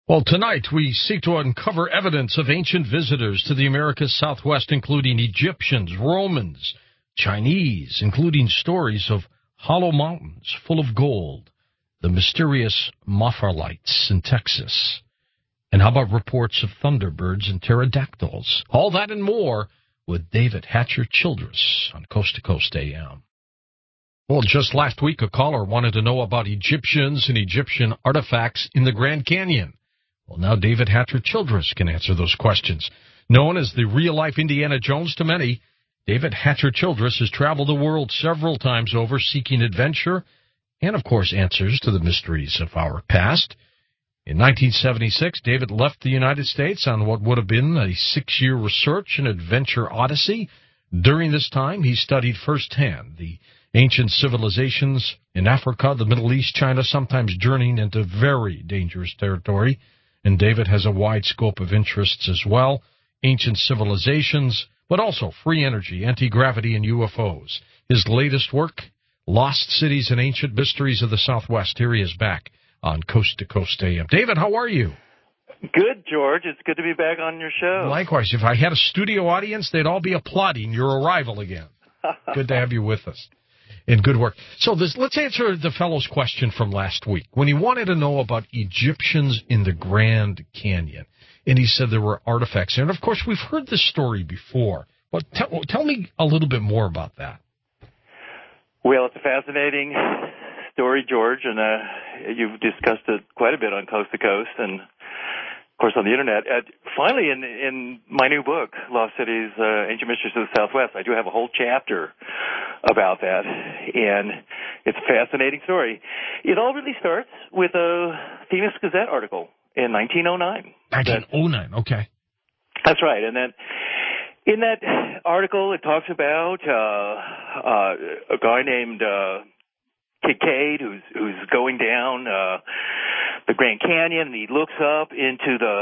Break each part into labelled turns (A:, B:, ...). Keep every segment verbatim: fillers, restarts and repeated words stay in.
A: Well, tonight we seek to uncover evidence of ancient visitors to the Americas Southwest, including Egyptians, Romans, Chinese, including stories of hollow mountains full of gold, the mysterious Mopharlites in Texas. And how about reports of thunderbirds and pterodactyls? All that and more with David Hatcher Childress on Coast to Coast A M. Well, just last week, a caller wanted to know about Egyptians and Egyptian artifacts in the Grand Canyon. Well, now David Hatcher Childress can answer those questions. Known as the real-life Indiana Jones to many, David Hatcher Childress has traveled the world several times over seeking adventure and, of course, answers to the mysteries of our past. In nineteen seventy-six, David left the United States on what would have been a six-year research and adventure odyssey. During this time, he studied firsthand the ancient civilizations in Africa, the Middle East, China, sometimes journeying into very dangerous territory. And David has a wide scope of interests as well, ancient civilizations, but also free energy, anti-gravity, and U F Os. His latest work, Lost Cities and Ancient Mysteries of the Southwest. Here he is back on Coast to Coast A M. David, how are you?
B: Good, George. It's good to be back on your show.
A: Likewise. If I had a studio audience, they'd all be applauding your arrival again. Good to have you with us. And good work. So this, let's answer the fellow's question from last week when he wanted to know about Egyptians in the Grand Canyon. And he said there were artifacts there. And, of course, we've heard this story before. But tell, tell me a little bit more about that.
B: Well, it's a fascinating story, George, and uh, you've discussed it quite a bit on Coast to Coast and, of course, on the Internet. Uh, finally, in, in my new book, Lost Cities, uh, Ancient Mysteries of the Southwest, I do have a whole chapter about that, and it's a fascinating story. It all really starts with a Phoenix Gazette article in nineteen oh nine.
A: nineteen oh nine, okay.
B: That's right, and then in that article it talks about uh, uh, a guy named uh, Kincaid who's, who's going down uh, the Grand Canyon, and he looks up into the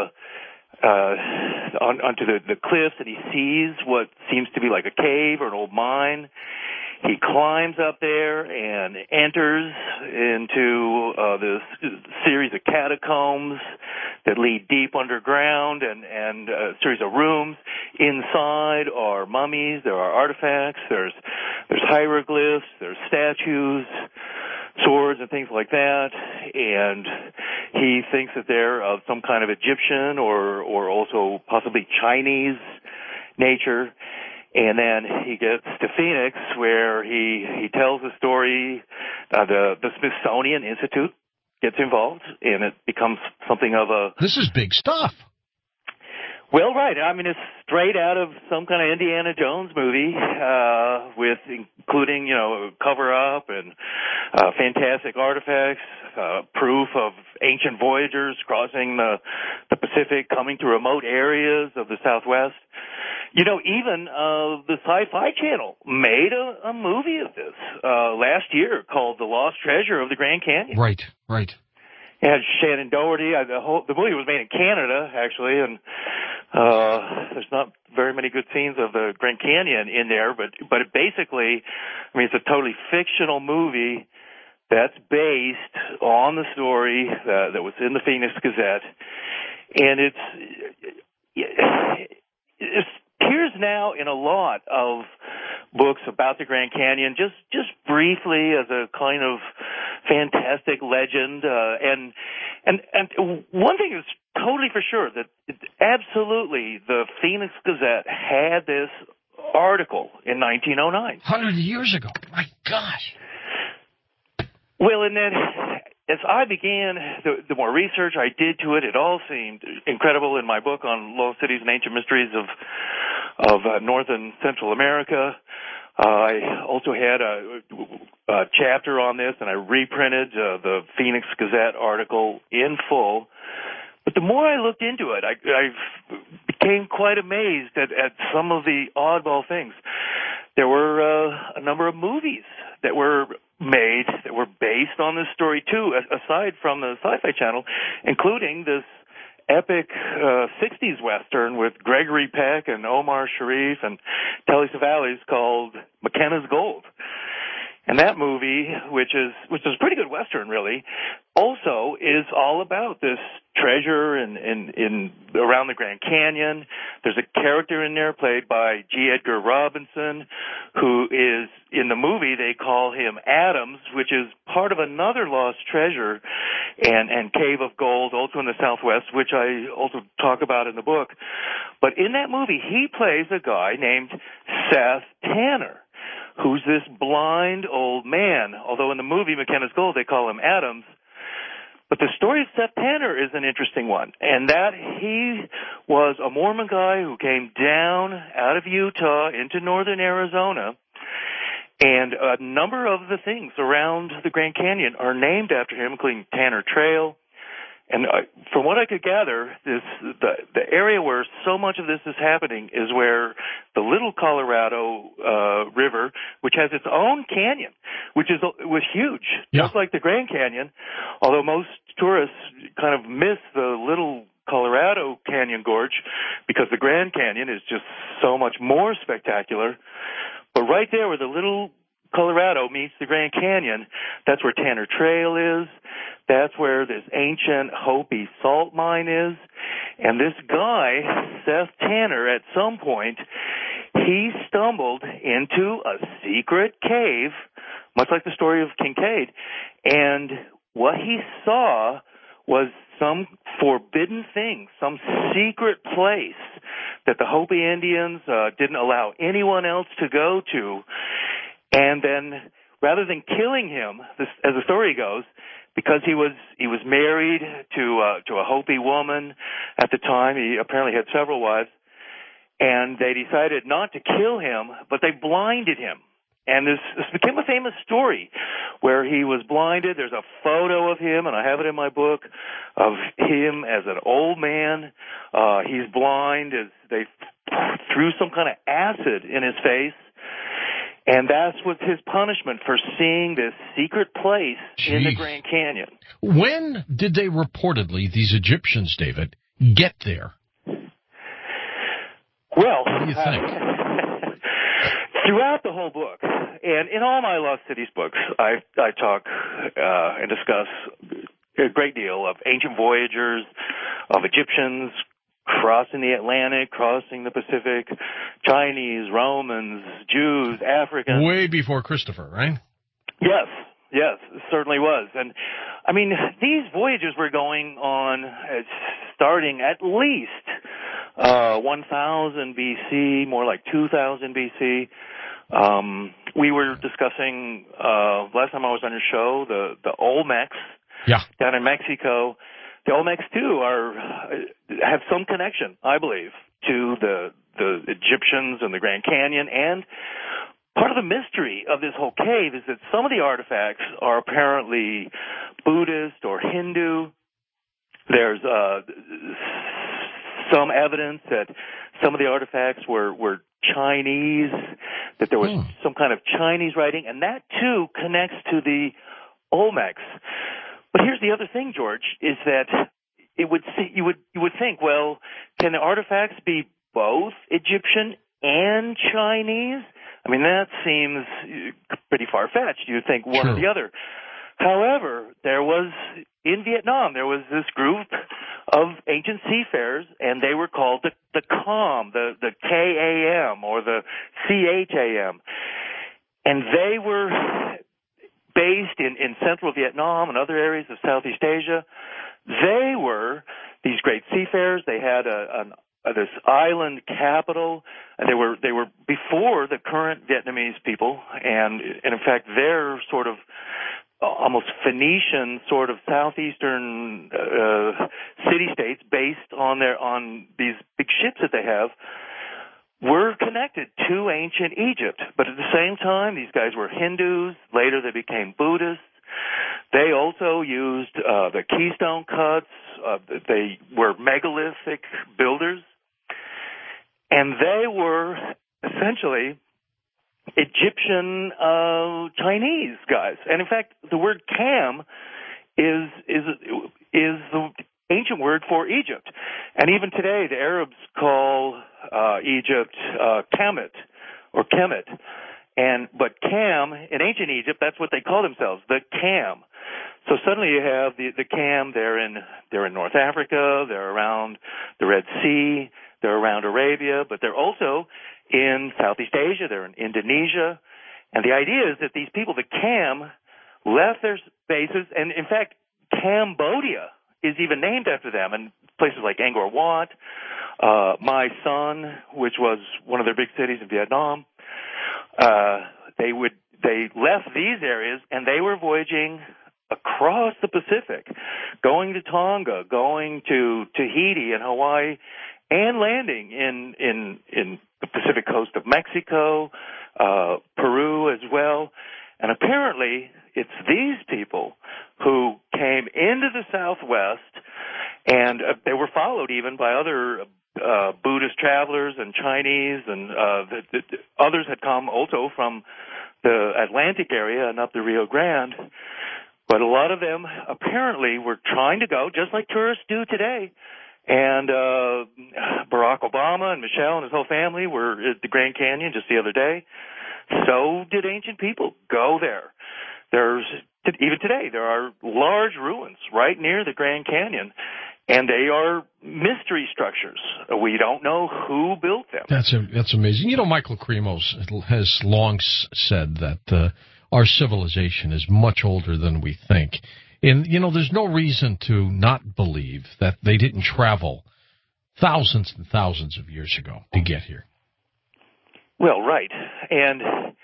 B: uh, on, onto the, the cliffs, and he sees what seems to be like a cave or an old mine. He climbs up there and enters into uh, this series of catacombs that lead deep underground, and, and a series of rooms. Inside are mummies, there are artifacts, there's there's hieroglyphs, there's statues, swords and things like that, and he thinks that they're of some kind of Egyptian or or also possibly Chinese nature. And then he gets to Phoenix, where he he tells the story. Uh, the the Smithsonian Institute gets involved, and it becomes something of a.
A: This is big stuff.
B: Well, right. I mean, it's straight out of some kind of Indiana Jones movie, uh, with including, you know, cover-up and uh, fantastic artifacts, uh, proof of ancient voyagers crossing the, the Pacific, coming to remote areas of the Southwest. You know, even uh, the Sci-Fi Channel made a, a movie of this uh, last year called The Lost Treasure of the Grand Canyon.
A: Right, right.
B: It had Shannon Doherty. Uh, the, whole, the movie was made in Canada, actually, and uh, there's not very many good scenes of the Grand Canyon in there, but but it basically, I mean, it's a totally fictional movie that's based on the story uh, that was in the Phoenix Gazette, and it's it appears now in a lot of books about the Grand Canyon, just just briefly as a kind of fantastic legend, uh, and and and one thing is totally for sure that it, absolutely the Phoenix Gazette had this article in nineteen oh nine.
A: Hundred years ago. My gosh.
B: Well, and then as I began the, the more research I did to it, it all seemed incredible. In my book on Lost Cities and Ancient Mysteries of of uh, North and Central America, uh, I also had a, a chapter on this, and I reprinted uh, the Phoenix Gazette article in full. But the more I looked into it, I, I became quite amazed at, at some of the oddball things. There were uh, a number of movies that were made that were based on this story, too, aside from the Sci-Fi Channel, including this epic uh, sixties Western with Gregory Peck and Omar Sharif and Telly Savalas called McKenna's Gold. And that movie, which is which is a pretty good Western, really, also is all about this treasure in, in, in around the Grand Canyon. There's a character in there played by G. Edgar Robinson, who is, in the movie, they call him Adams, which is part of another lost treasure and, and cave of gold, also in the Southwest, which I also talk about in the book. But in that movie, he plays a guy named Seth Tanner, who's this blind old man. Although in the movie McKenna's Gold, they call him Adams. But the story of Seth Tanner is an interesting one, and that he was a Mormon guy who came down out of Utah into northern Arizona, and a number of the things around the Grand Canyon are named after him, including Tanner Trail. And uh, from what I could gather, this the the area where so much of this is happening is where the Little Colorado uh, River, which has its own canyon, which is was huge, yeah. just like the Grand Canyon. Although most tourists kind of miss the Little Colorado Canyon Gorge because the Grand Canyon is just so much more spectacular. But right there where the Little Colorado meets the Grand Canyon, that's where Tanner Trail is. That's where this ancient Hopi salt mine is. And this guy, Seth Tanner, at some point, he stumbled into a secret cave, much like the story of Kincaid. And what he saw was some forbidden thing, some secret place that the Hopi Indians uh, didn't allow anyone else to go to. And then, rather than killing him, this, as the story goes, because he was he was married to uh, to a Hopi woman at the time, he apparently had several wives, and they decided not to kill him, but they blinded him. And this, this became a famous story where he was blinded. There's a photo of him, and I have it in my book, of him as an old man. Uh, he's blind as they threw some kind of acid in his face. And that was his punishment for seeing this secret place Jeez. in the Grand Canyon.
A: When did they reportedly, these Egyptians, David, get there?
B: Well,
A: what do you think?
B: Uh, throughout the whole book, and in all my Lost Cities books, I, I talk uh, and discuss a great deal of ancient voyagers, of Egyptians, crossing the Atlantic, crossing the Pacific, Chinese, Romans, Jews, Africans.
A: Way before Christopher, right?
B: Yes, yes, it certainly was. And, I mean, these voyages were going on uh, starting at least uh, one thousand B C, more like two thousand B C. Um, we were discussing, uh, last time I was on your show, the, the Olmecs
A: yeah.
B: down in Mexico. The Olmecs, too, are have some connection, I believe, to the the Egyptians and the Grand Canyon. And part of the mystery of this whole cave is that some of the artifacts are apparently Buddhist or Hindu. There's uh, some evidence that some of the artifacts were, were Chinese, that there was hmm. some kind of Chinese writing, and that, too, connects to the Olmecs. But here's the other thing, George, is that it would you would you would think, well, can the artifacts be both Egyptian and Chinese? I mean, that seems pretty far-fetched. You'd think one
A: sure.
B: or the other. However, there was, in Vietnam, there was this group of ancient seafarers, and they were called the, the Kham, the, the K A M, or the C H A M. And they were based in, in central Vietnam and other areas of Southeast Asia. They were these great seafarers. They had a, an, a, this island capital, and they were they were before the current Vietnamese people, and, and in fact, they're sort of almost Phoenician, sort of southeastern uh, city-states based on their on these big ships that they have, were connected to ancient Egypt. But at the same time, these guys were Hindus. Later, they became Buddhists. They also used uh, the keystone cuts. Uh, they were megalithic builders. And they were essentially Egyptian uh, Chinese guys. And in fact, the word Cam is is is the ancient word for Egypt. And even today, the Arabs call uh, Egypt uh, Kemet or Kemet. And but Cam in ancient Egypt, that's what they call themselves, the Cam. So suddenly you have the, the Cam, they're in, they're in North Africa, they're around the Red Sea, they're around Arabia, but they're also in Southeast Asia, they're in Indonesia. And the idea is that these people, the Cam, left their bases, and in fact, Cambodia is even named after them, and places like Angkor Wat, uh, Mai Son, which was one of their big cities in Vietnam. Uh, they would, they left these areas, and they were voyaging across the Pacific, going to Tonga, going to Tahiti and Hawaii, and landing in, in, in the Pacific coast of Mexico, uh, Peru as well. And apparently, it's these people who came into the Southwest, and uh, they were followed even by other uh, Buddhist travelers and Chinese, and uh, the, the, others had come also from the Atlantic area and up the Rio Grande. But a lot of them apparently were trying to go, just like tourists do today. And uh, Barack Obama and Michelle and his whole family were at the Grand Canyon just the other day. So did ancient people go there. There's, even today, there are large ruins right near the Grand Canyon, and they are mystery structures. We don't know who built them.
A: That's a, that's amazing. You know, Michael Kremos has long said that uh, our civilization is much older than we think. And, you know, there's no reason to not believe that they didn't travel thousands and thousands of years ago to get here.
B: Well, right. And,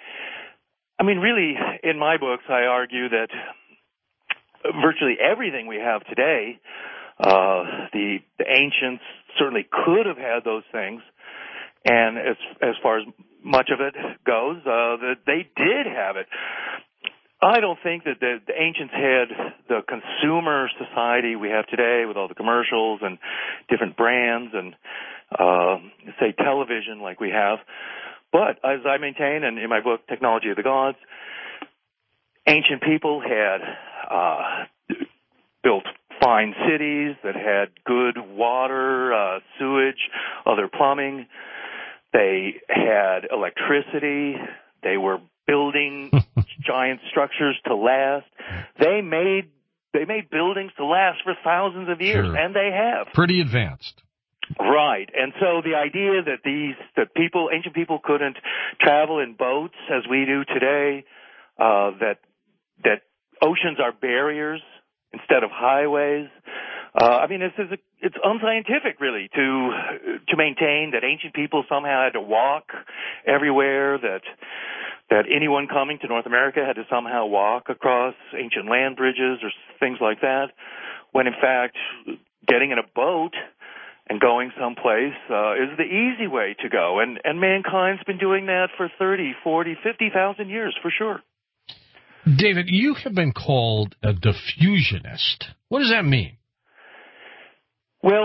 B: I mean, really, in my books, I argue that virtually everything we have today, uh, the, the ancients certainly could have had those things. And as, as far as much of it goes, uh, that they did have it. I don't think that the, the ancients had the consumer society we have today with all the commercials and different brands and, uh, say, television like we have. But as I maintain, and in my book, Technology of the Gods, ancient people had uh, built fine cities that had good water, uh, sewage, other plumbing. They had electricity. They were building giant structures to last. They made they made buildings to last for thousands of years,
A: Sure.
B: and they have.
A: Pretty advanced.
B: Right. And so the idea that these, that people, ancient people couldn't travel in boats as we do today, uh, that, that oceans are barriers instead of highways. Uh, I mean, this is a, it's unscientific really to, to maintain that ancient people somehow had to walk everywhere, that, that anyone coming to North America had to somehow walk across ancient land bridges or things like that, when in fact, getting in a boat and going someplace uh, is the easy way to go. And, and mankind's been doing that for thirty, forty, fifty thousand years, for sure.
A: David, you have been called a diffusionist. What does that mean?
B: Well,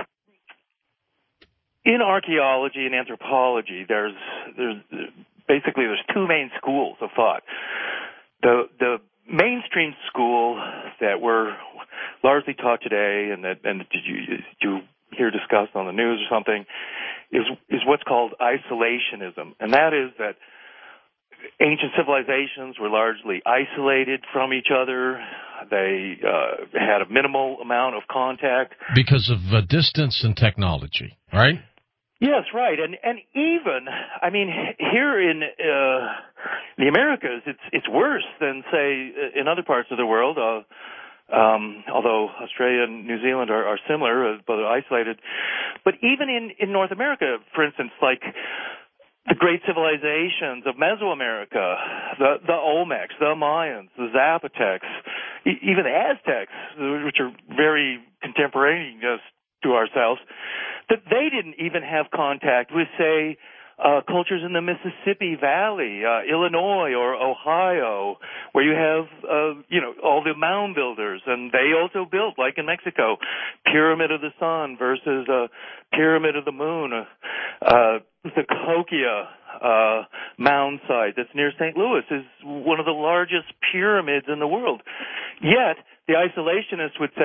B: in archaeology and anthropology, there's, there's basically there's two main schools of thought. The, the mainstream school that we're largely taught today, and that, and did you, you hear discussed on the news or something, is is what's called isolationism. And that is that ancient civilizations were largely isolated from each other. They uh, had a minimal amount of contact.
A: Because of uh, distance and technology, right?
B: Yes, right. And and even, I mean, here in uh, the Americas, it's it's worse than, say, in other parts of the world. Uh, Um, although Australia and New Zealand are, are similar, uh, but isolated. But even in, in North America, for instance, like the great civilizations of Mesoamerica, the, the Olmecs, the Mayans, the Zapotecs, e- even the Aztecs, which are very contemporaneous to ourselves, that they didn't even have contact with, say, Uh, cultures in the Mississippi Valley, uh, Illinois or Ohio, where you have, uh, you know, all the mound builders, and they also built, like in Mexico, Pyramid of the Sun versus uh, Pyramid of the Moon, uh, uh, the Cahokia uh, mound site that's near Saint Louis is one of the largest pyramids in the world. Yet, the isolationists would say,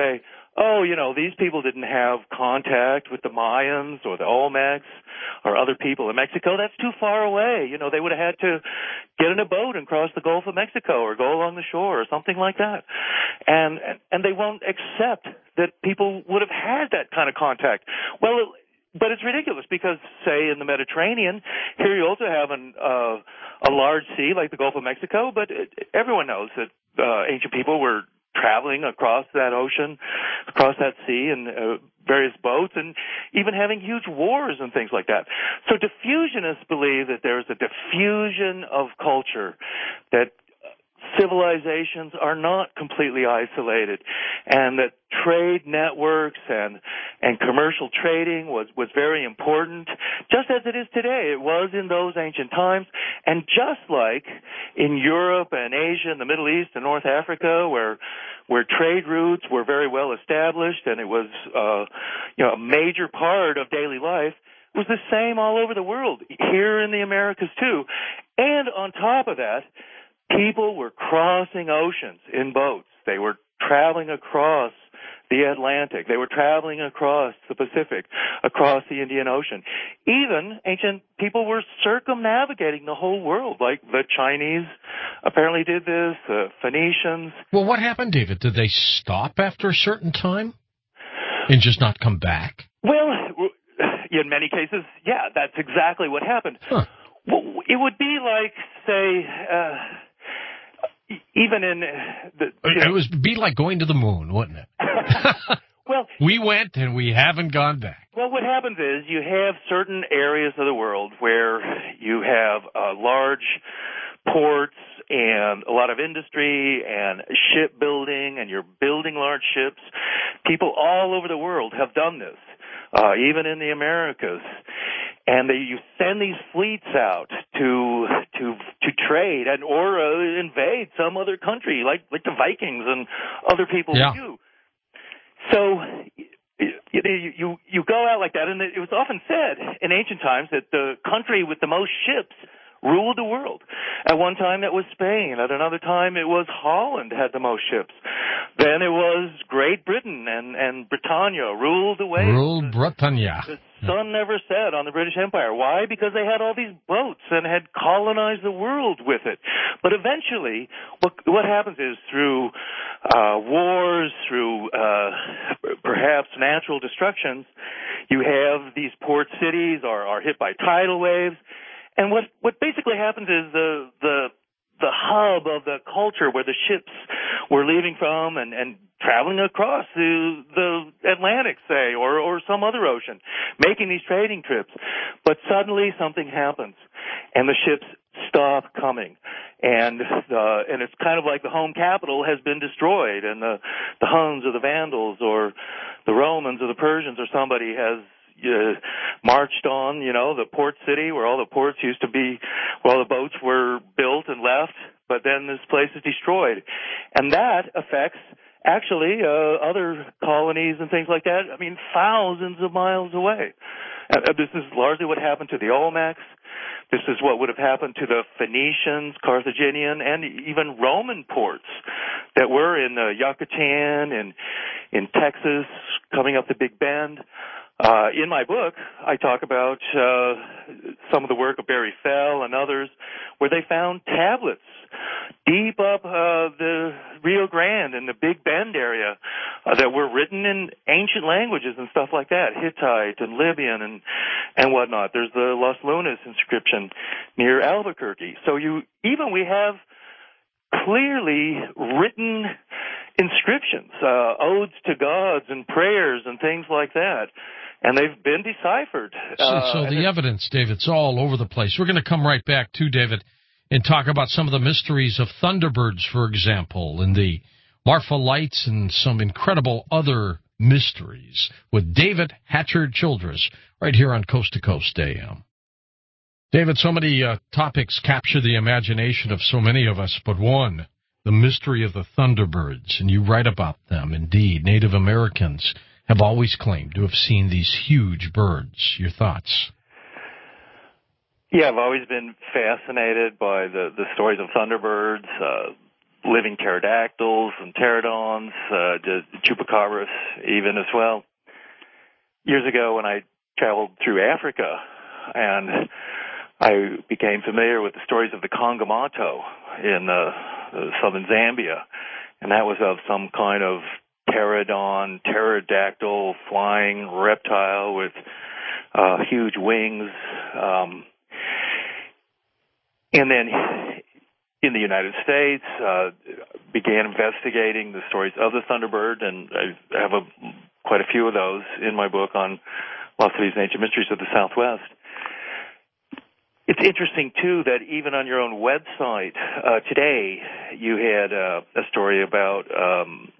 B: oh, you know, these people didn't have contact with the Mayans or the Olmecs or other people in Mexico. That's too far away. You know, they would have had to get in a boat and cross the Gulf of Mexico or go along the shore or something like that. And, and they won't accept that people would have had that kind of contact. Well, but it's ridiculous because, say, in the Mediterranean, here you also have an, uh, a large sea like the Gulf of Mexico, but it, everyone knows that uh, ancient people were traveling across that ocean, across that sea in uh, various boats, and even having huge wars and things like that. So diffusionists believe that there's a diffusion of culture, that civilizations are not completely isolated, and that trade networks and and commercial trading was was very important, just as it is today. It was in those ancient times, and just like in Europe and Asia and the Middle East and North Africa, where where trade routes were very well established and it was uh, you know a major part of daily life, it was the same all over the world, here in the Americas too. And on top of that, people were crossing oceans in boats. They were traveling across the Atlantic. They were traveling across the Pacific, across the Indian Ocean. Even ancient people were circumnavigating the whole world, like the Chinese apparently did this, the Phoenicians.
A: Well, what happened, David? Did they stop after a certain time and just not come back?
B: Well, in many cases, yeah, that's exactly what happened.
A: Huh.
B: It would be like, say, uh, even in the...
A: It know, would be like going to the moon, wouldn't it?
B: Well,
A: we went and we haven't gone back.
B: Well, what happens is you have certain areas of the world where you have uh, large ports and a lot of industry and shipbuilding, and you're building large ships. People all over the world have done this, uh, even in the Americas. And they, you send these fleets out to to to trade and or uh, invade some other country, like like the Vikings and other people
A: yeah.
B: do. So you, you you go out like that, and it was often said in ancient times that the country with the most ships ruled the world. At one time it was Spain. At another time it was Holland had the most ships. Then it was Great Britain and, and Britannia ruled the waves.
A: Ruled Britannia.
B: The sun never set on the British Empire. Why? Because they had all these boats and had colonized the world with it. But eventually, what what happens is through uh, wars, through uh, perhaps natural destructions, you have these port cities are, are hit by tidal waves. And what what basically happens is the the the hub of the culture where the ships were leaving from and, and traveling across the, the Atlantic, say, or, or some other ocean, making these trading trips. But suddenly something happens, and the ships stop coming. And uh, and it's kind of like the home capital has been destroyed, and the, the Huns or the Vandals or the Romans or the Persians or somebody has Uh, marched on, you know, the port city where all the ports used to be, where all the boats were built and left, but then this place is destroyed. And that affects, actually, uh, other colonies and things like that, I mean, thousands of miles away. Uh, this is largely what happened to the Olmecs. This is what would have happened to the Phoenicians, Carthaginian, and even Roman ports that were in uh, Yucatan and in Texas, coming up the Big Bend. Uh, in my book, I talk about uh, some of the work of Barry Fell and others, where they found tablets deep up uh, the Rio Grande and the Big Bend area uh, that were written in ancient languages and stuff like that, Hittite and Libyan and and whatnot. There's the Las Lunas inscription near Albuquerque. So you even we have clearly written inscriptions, uh, odes to gods and prayers and things like that. And they've been deciphered.
A: So,
B: uh,
A: so the evidence, David, it's all over the place. We're going to come right back to David and talk about some of the mysteries of Thunderbirds, for example, and the Marfa Lights and some incredible other mysteries with David Hatcher Childress right here on Coast to Coast A M. David, so many uh, topics capture the imagination of so many of us, but one, the mystery of the Thunderbirds, and you write about them. Indeed, Native Americans have always claimed to have seen these huge birds. Your thoughts?
B: Yeah, I've always been fascinated by the, the stories of Thunderbirds. Uh, living pterodactyls and pterodons, uh, the chupacabras even as well. Years ago when I traveled through Africa and I became familiar with the stories of the Kongamato in uh, southern Zambia, and that was of some kind of pterodon, pterodactyl, flying reptile with uh, huge wings. Um, and then in the United States, uh, began investigating the stories of the Thunderbird, and I have a, quite a few of those in my book on Lost Cities and Ancient Mysteries of the Southwest. It's interesting, too, that even on your own website uh, today, you had uh, a story about um,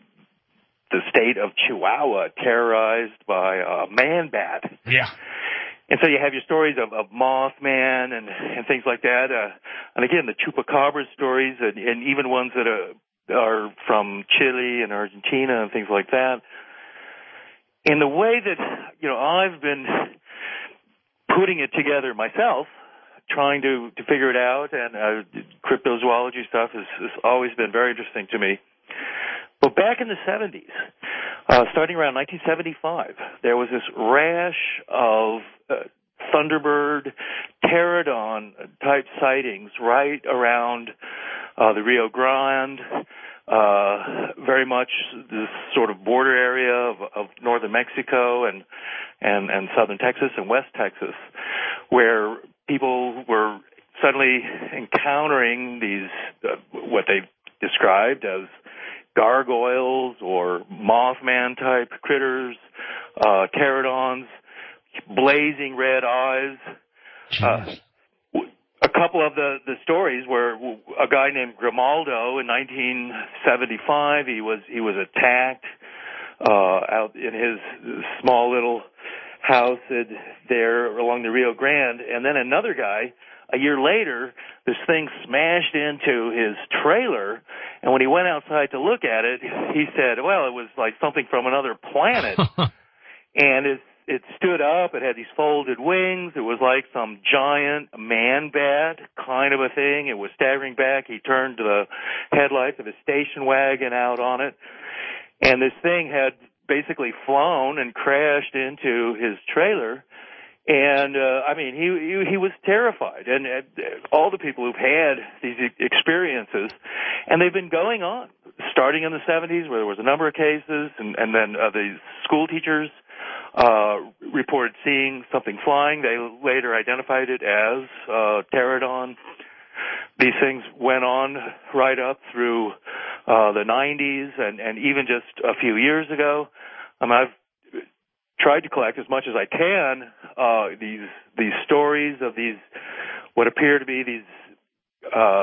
B: the state of Chihuahua terrorized by a man bat.
A: Yeah.
B: And so you have your stories of, of Mothman and, and things like that. Uh, and again, the Chupacabra stories and, and even ones that are, are from Chile and Argentina and things like that. And the way that, you know, I've been putting it together myself, trying to, to figure it out, and uh, cryptozoology stuff has, has always been very interesting to me. But back in the seventies, uh, starting around nineteen seventy-five, there was this rash of uh, Thunderbird, pterodon-type sightings right around uh, the Rio Grande, uh, very much this sort of border area of, of northern Mexico and, and, and southern Texas and West Texas, where people were suddenly encountering these, uh, what they described as gargoyles or Mothman-type critters, uh, pterodons, blazing red eyes. Uh, a couple of the, the stories were a guy named Grimaldo in nineteen seventy-five. He was he was attacked uh, out in his small little house there along the Rio Grande, and then another guy. A year later, this thing smashed into his trailer, and when he went outside to look at it, he said, well, it was like something from another planet. And it, it stood up, it had these folded wings, it was like some giant man bat kind of a thing. It was staggering back. He turned the headlights of his station wagon out on it, and this thing had basically flown and crashed into his trailer. And, uh, I mean, he, he, he was terrified. And uh, all the people who've had these experiences, and they've been going on, starting in the seventies where there was a number of cases, and, and then uh, the school teachers uh, reported seeing something flying. They later identified it as uh, pterodon. These things went on right up through uh, the nineties and, and even just a few years ago. I mean, I've tried to collect as much as I can uh, these these stories of these what appear to be these uh,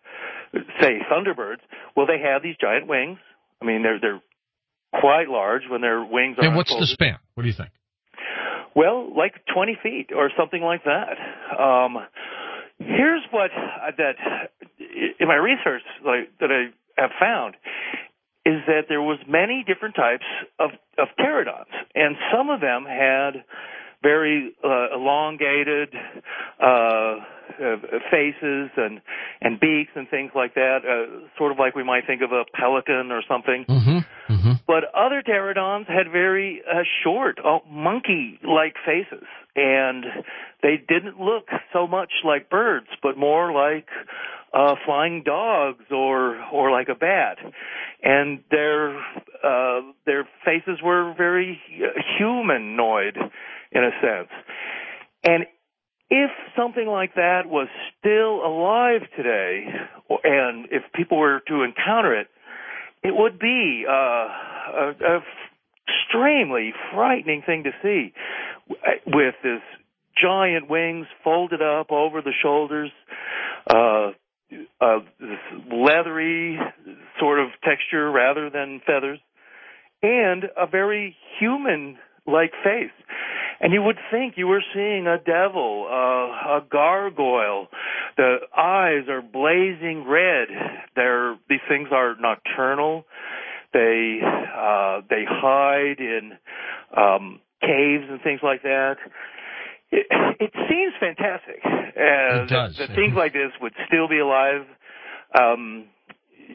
B: say Thunderbirds. Well, they have these giant wings. I mean, they're they're quite large when their wings are.
A: And what's
B: unfolded.
A: the span? What do you think?
B: Well, like twenty feet or something like that. Um, here's what uh, that in my research like, that I have found. Is that there was many different types of, of pterodons, and some of them had very uh, elongated uh, uh, faces and and beaks and things like that, uh, sort of like we might think of a pelican or something.
A: Mm-hmm. Mm-hmm.
B: But other pterodons had very uh, short, uh, monkey-like faces, and they didn't look so much like birds, but more like uh, flying dogs or or like a bat. And their uh, their faces were very humanoid in a sense. And if something like that was still alive today, and if people were to encounter it, it would be uh, a, a extremely frightening thing to see, with this giant wings folded up over the shoulders, uh, uh, this leathery sort of texture rather than feathers, and a very human-like face. And you would think you were seeing a devil, uh, a gargoyle. The eyes are blazing red. They're, these things are nocturnal. They uh, they hide in um, caves and things like that. It, it seems fantastic. Uh,
A: it does.
B: that, that things like this would still be alive. Um,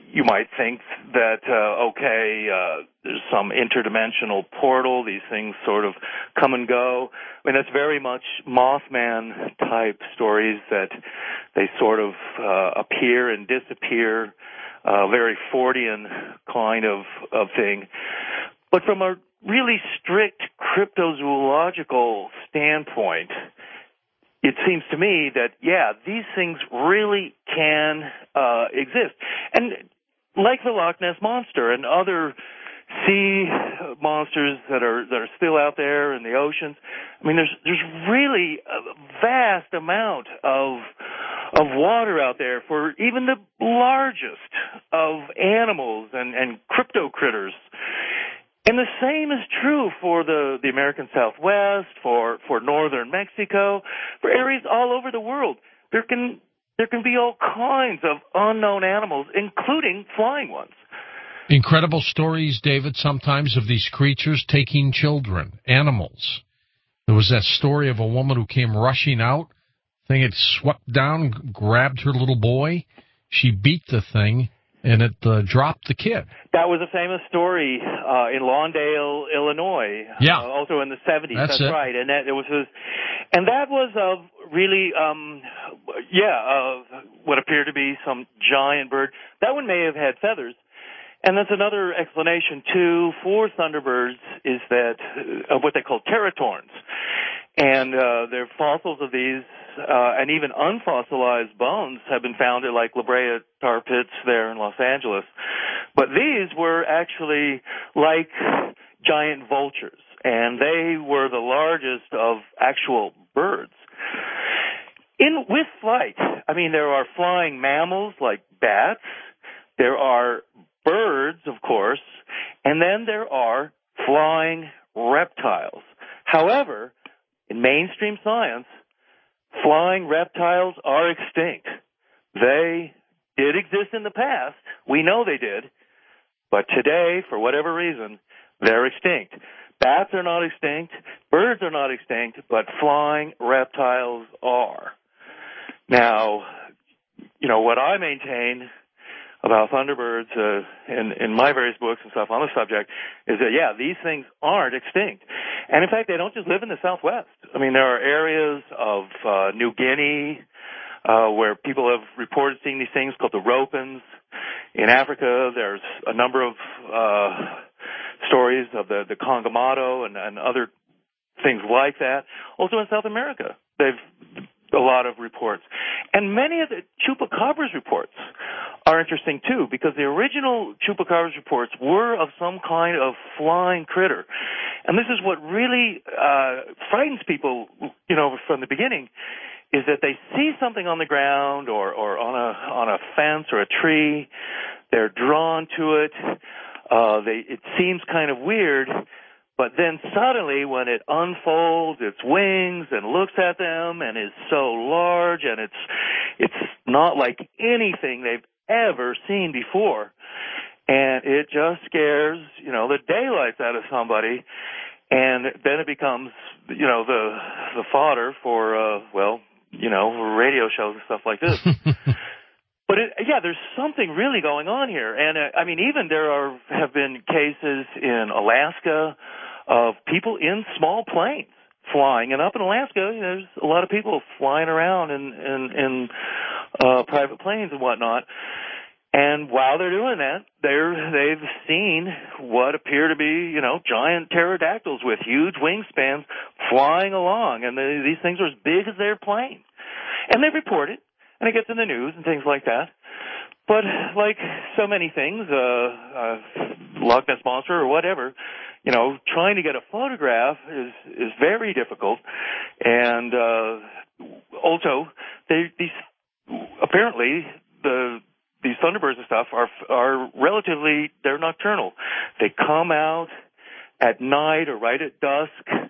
B: you might think that, uh, okay, uh, there's some interdimensional portal, these things sort of come and go. I mean, that's very much Mothman-type stories that they sort of uh, appear and disappear, uh, very Fortean kind of, of thing. But from a really strict cryptozoological standpoint, it seems to me that, yeah, these things really can uh, exist. And like the Loch Ness Monster and other sea monsters that are that are still out there in the oceans, I mean, there's there's really a vast amount of of water out there for even the largest of animals and, and crypto critters. And the same is true for the, the American Southwest, for, for northern Mexico, for areas all over the world. There can there can be all kinds of unknown animals, including flying ones.
A: Incredible stories, David, sometimes of these creatures taking children, animals. There was that story of a woman who came rushing out. The thing had swept down, grabbed her little boy. She beat the thing, and it uh, dropped the kid.
B: That was a famous story uh, in Lawndale, Illinois.
A: Yeah,
B: uh, also in the seventies.
A: That's,
B: That's
A: it.
B: right, and that it was, and that was uh, really, um, yeah, uh, what appeared to be some giant bird. That one may have had feathers, and that's another explanation too for thunderbirds is that uh, what they call teratorns, and uh, there are fossils of these. Uh, and even unfossilized bones have been found at like La Brea tar pits there in Los Angeles. But these were actually like giant vultures, and they were the largest of actual birds. In with flight, I mean, there are flying mammals like bats, there are birds, of course, and then there are flying reptiles. However, in mainstream science, flying reptiles are extinct. They did exist in the past. We know they did. But today, for whatever reason, they're extinct. Bats are not extinct. Birds are not extinct. But flying reptiles are. Now, you know, what I maintain about thunderbirds uh, in, in my various books and stuff on the subject is that, yeah, these things aren't extinct. And, in fact, they don't just live in the Southwest. I mean, there are areas of uh, New Guinea uh, where people have reported seeing these things called the ropens. In Africa, there's a number of uh, stories of the, the Congomado and, and other things like that. Also in South America, they've a lot of reports. And many of the Chupacabras reports are interesting, too, because the original Chupacabras reports were of some kind of flying critter. And this is what really uh, frightens people, you know, from the beginning, is that they see something on the ground or, or on a on a fence or a tree. They're drawn to it. Uh, they, it seems kind of weird. But then suddenly when it unfolds its wings and looks at them and is so large and it's it's not like anything they've ever seen before, and it just scares, you know, the daylights out of somebody, and then it becomes, you know, the the fodder for, uh, well, you know, radio shows and stuff like this. But it, yeah, there's something really going on here. And uh, I mean, even there are have been cases in Alaska of people in small planes flying. And up in Alaska, you know, there's a lot of people flying around in, in, in uh, private planes and whatnot. And while they're doing that, they're, they've seen what appear to be, you know, giant pterodactyls with huge wingspans flying along. And they, these things are as big as their plane. And they report it, and it gets in the news and things like that. But like so many things, uh, uh, Loch Ness Monster or whatever, you know, trying to get a photograph is, is very difficult. And uh, also, they, these apparently the these thunderbirds and stuff are are relatively, they're nocturnal. They come out at night or right at dusk,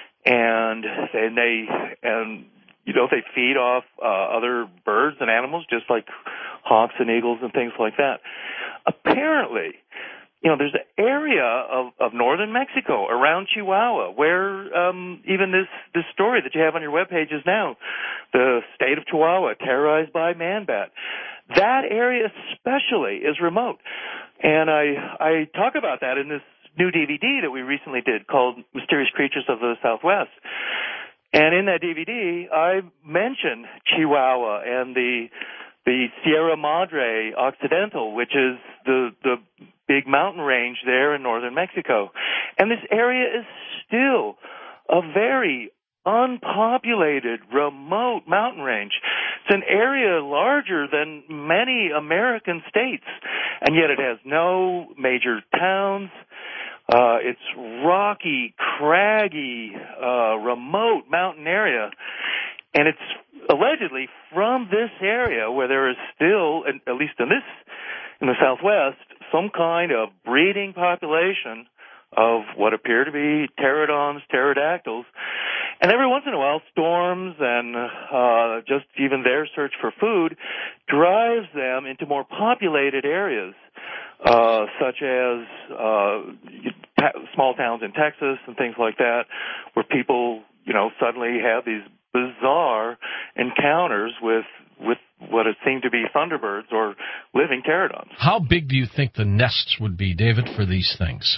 B: and and they and you know they feed off uh, other birds and animals just like hawks and eagles and things like that. Apparently, you know, there's an area of, of northern Mexico around Chihuahua where um, even this, this story that you have on your webpage is now, the state of Chihuahua terrorized by man bat. that area especially is remote. And I I talk about that in this new D V D that we recently did called Mysterious Creatures of the Southwest. And in that D V D, I mention Chihuahua and the the Sierra Madre Occidental, which is the the big mountain range there in northern Mexico. And this area is still a very unpopulated, remote mountain range. It's an area larger than many American states, and yet it has no major towns. Uh, it's rocky, craggy, uh, remote mountain area, and it's allegedly from this area where there is still, at least in this, in the Southwest, some kind of breeding population of what appear to be pterodons, pterodactyls. And every once in a while, storms and uh, just even their search for food drives them into more populated areas, uh, such as uh, ta- small towns in Texas and things like that, where people, you know, suddenly have these bizarre encounters with with what it seemed to be thunderbirds or living pterodons.
A: How big do you think the nests would be, David, for these things?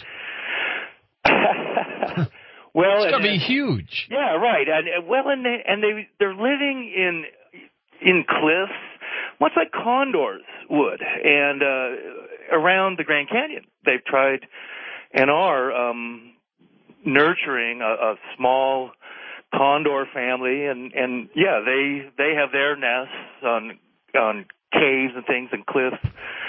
B: Well,
A: it's going to be
B: and,
A: huge.
B: Yeah, right. And well, and they and they they're living in in cliffs, much like condors would, and uh, around the Grand Canyon, they've tried and are um, nurturing a, a small condor family, and and yeah, they they have their nests on on caves and things and cliffs.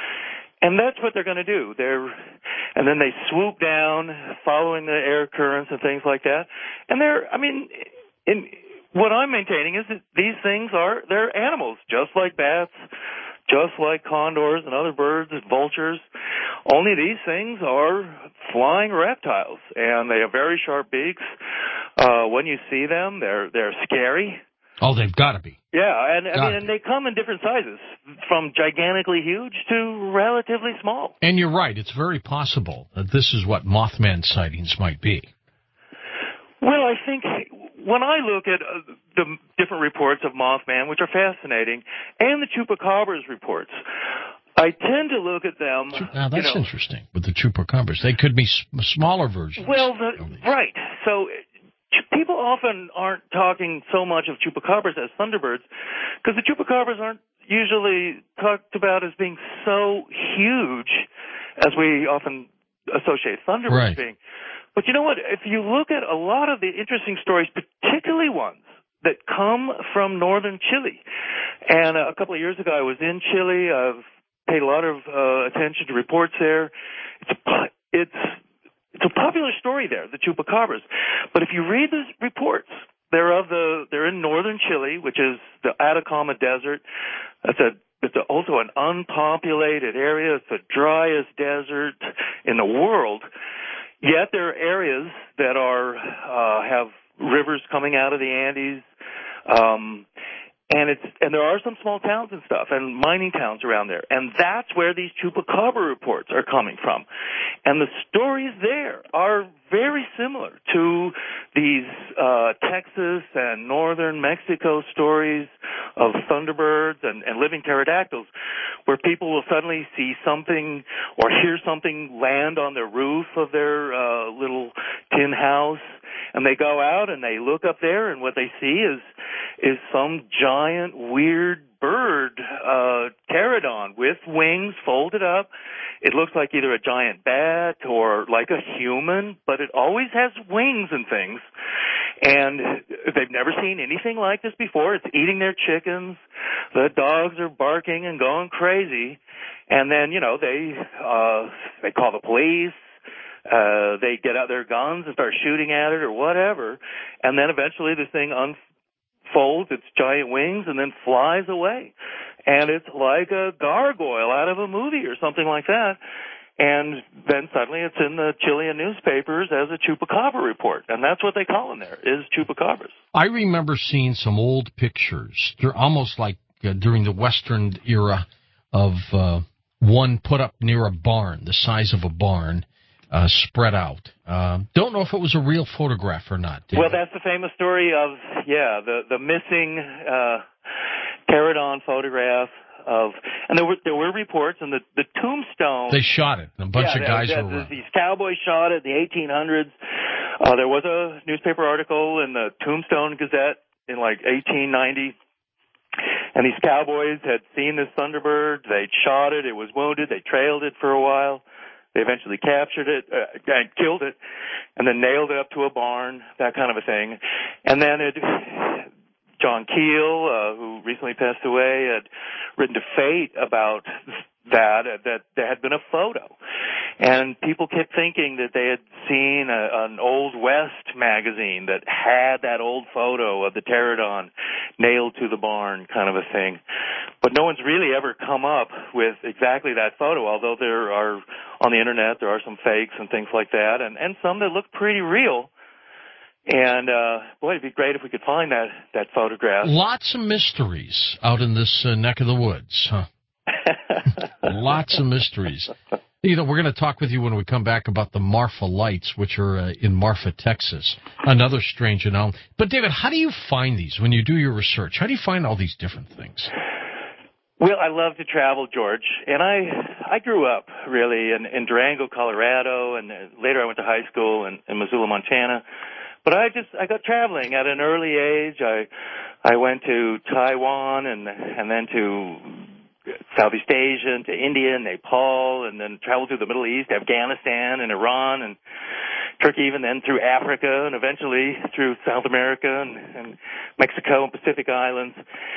B: And that's what they're going to do. They're, and then they swoop down, following the air currents and things like that. And they're, I mean, in, what I'm maintaining is that these things are, they're animals, just like bats, just like condors and other birds and vultures. Only these things are flying reptiles, and they have very sharp beaks. Uh, when you see them, they're they're scary.
A: Oh, they've got to be.
B: Yeah, and I
A: got
B: mean, and they come in different sizes, from gigantically huge to relatively small.
A: And you're right; it's very possible that this is what Mothman sightings might be.
B: Well, I think when I look at uh, the different reports of Mothman, which are fascinating, and the Chupacabras reports, I tend to look at them.
A: Now, that's
B: you know,
A: interesting with the Chupacabras. They could be sm- smaller versions.
B: Well, the, right. So people often aren't talking so much of Chupacabras as Thunderbirds, because the Chupacabras aren't usually talked about as being so huge as we often associate Thunderbirds
A: right.
B: being. But you know what? If you look at a lot of the interesting stories, particularly ones that come from northern Chile, and a couple of years ago I was in Chile. I've paid a lot of uh, attention to reports there. It's a, it's it's a popular story there, the Chupacabras. But if you read the reports, they're of the they're in northern Chile, which is the Atacama Desert. That's a it's a, also an unpopulated area. It's the driest desert in the world. Yet there are areas that are uh, have rivers coming out of the Andes, um, and it's and there are some small towns and stuff, and mining towns around there, and that's where these Chupacabra reports are coming from. And the stories there are very similar to these uh, Texas and northern Mexico stories of thunderbirds and, and living pterodactyls, where people will suddenly see something or hear something land on the roof of their uh, little tin house, and they go out and they look up there, and what they see is is some giant, weird bird, uh, pterodon with wings folded up. It looks like either a giant bat or like a human, but it always has wings and things. And they've never seen anything like this before. It's eating their chickens. The dogs are barking and going crazy. And then, you know, they uh, they call the police. Uh, they get out their guns and start shooting at it or whatever. And then eventually this thing unfolds its giant wings and then flies away. And it's like a gargoyle out of a movie or something like that. And then suddenly it's in the Chilean newspapers as a Chupacabra report. And that's what they call in there, is Chupacabras.
A: I remember seeing some old pictures. They're almost like uh, during the Western era of uh, one put up near a barn, the size of a barn, uh, spread out. Uh, don't know if it was a real photograph or not.
B: Well, that's the famous story of, yeah, the, the missing uh, pterodon photograph of, and there were there were reports, and the the tombstone.
A: They shot it. A bunch
B: yeah,
A: of guys
B: that,
A: were
B: that,
A: around.
B: These cowboys shot it in the eighteen hundreds. Uh, there was a newspaper article in the Tombstone Gazette in like eighteen ninety. And these cowboys had seen this Thunderbird. They'd shot it. It was wounded. They trailed it for a while. They eventually captured it uh, and killed it, and then nailed it up to a barn, that kind of a thing. And then it, John Keel, uh, who recently passed away, had written to Fate about that, uh, that there had been a photo. And people kept thinking that they had seen a, an Old West magazine that had that old photo of the pterodon nailed to the barn, kind of a thing. But no one's really ever come up with exactly that photo, although there are, on the internet, there are some fakes and things like that, and, and some that look pretty real. And, uh, boy, it'd be great if we could find that, that photograph.
A: Lots of mysteries out in this uh, neck of the woods, huh? Lots of mysteries. You know, we're going to talk with you when we come back about the Marfa Lights, which are uh, in Marfa, Texas. Another strange anomaly. But, David, how do you find these when you do your research? How do you find all these different things?
B: Well, I love to travel, George, and I I grew up, really, in, in Durango, Colorado, and later I went to high school in, in Missoula, Montana. But I just, I got traveling at an early age. I I went to Taiwan and and then to Southeast Asia, and to India and Nepal, and then traveled through the Middle East, Afghanistan and Iran and Turkey, even then through Africa, and eventually through South America and, and Mexico and Pacific Islands.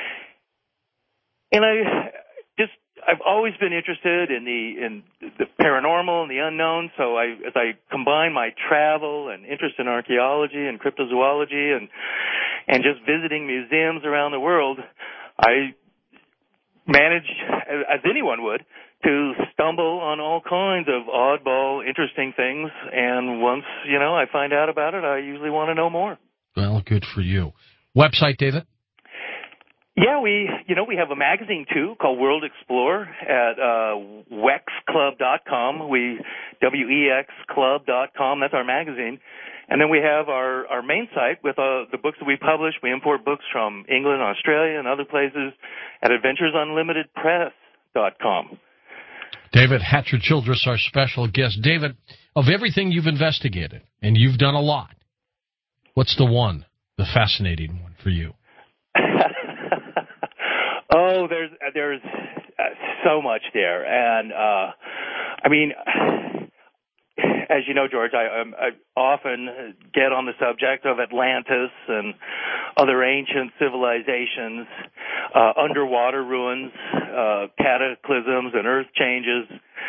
B: And I just, I've always been interested in the in the paranormal and the unknown. So I, as I combine my travel and interest in archaeology and cryptozoology and and just visiting museums around the world, I managed, as anyone would, to stumble on all kinds of oddball, interesting things. And once, you know, I find out about it, I usually want to know more.
A: Well, good for you. Website, David?
B: Yeah, we, you know, we have a magazine, too, called World Explorer at uh, wex club dot com. We, W E X club dot com, that's our magazine. And then we have our, our main site with uh, the books that we publish. We import books from England, Australia, and other places at adventures unlimited press dot com.
A: David Hatcher Childress, our special guest. David, of everything you've investigated, and you've done a lot, what's the one, the fascinating one for you?
B: Oh, there's there's uh, so much there, and uh, I mean, as you know, George, I, I often get on the subject of Atlantis and other ancient civilizations, uh, underwater ruins, uh, cataclysms, and earth changes.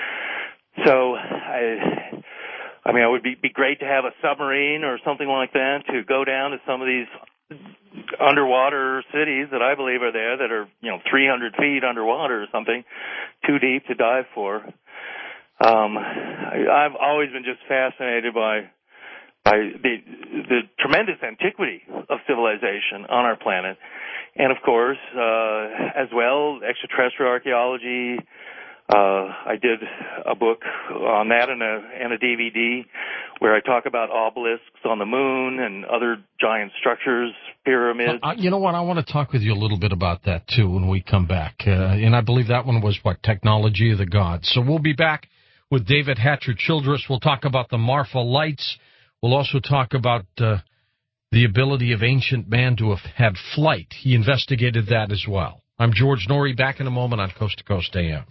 B: So, I, I mean, it would be, be great to have a submarine or something like that to go down to some of these underwater cities that I believe are there that are, you know, three hundred feet underwater or something, too deep to dive for. Um, I, I've always been just fascinated by by the the tremendous antiquity of civilization on our planet, and of course, uh, as well, extraterrestrial archaeology. Uh, I did a book on that and a, and a D V D where I talk about obelisks on the moon and other giant structures, pyramids.
A: Uh, you know what? I want to talk with you a little bit about that, too, when we come back. Uh, and I believe that one was, what, Technology of the Gods. So we'll be back with David Hatcher Childress. We'll talk about the Marfa Lights. We'll also talk about uh, the ability of ancient man to have had flight. He investigated that as well. I'm George Norrie, back in a moment on Coast to Coast A M.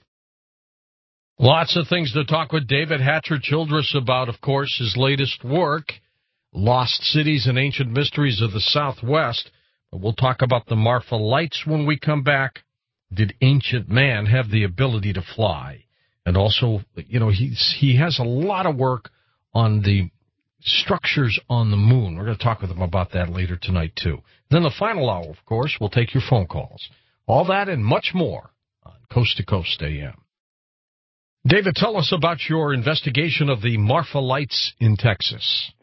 A: Lots of things to talk with David Hatcher Childress about, of course, his latest work, Lost Cities and Ancient Mysteries of the Southwest. But we'll talk about the Marfa Lights when we come back. Did ancient man have the ability to fly? And also, you know, he's, he has a lot of work on the structures on the moon. We're going to talk with him about that later tonight, too. Then the final hour, of course, we'll take your phone calls. All that and much more on Coast to Coast A M. David, tell us about your investigation of the Marfa Lights in Texas.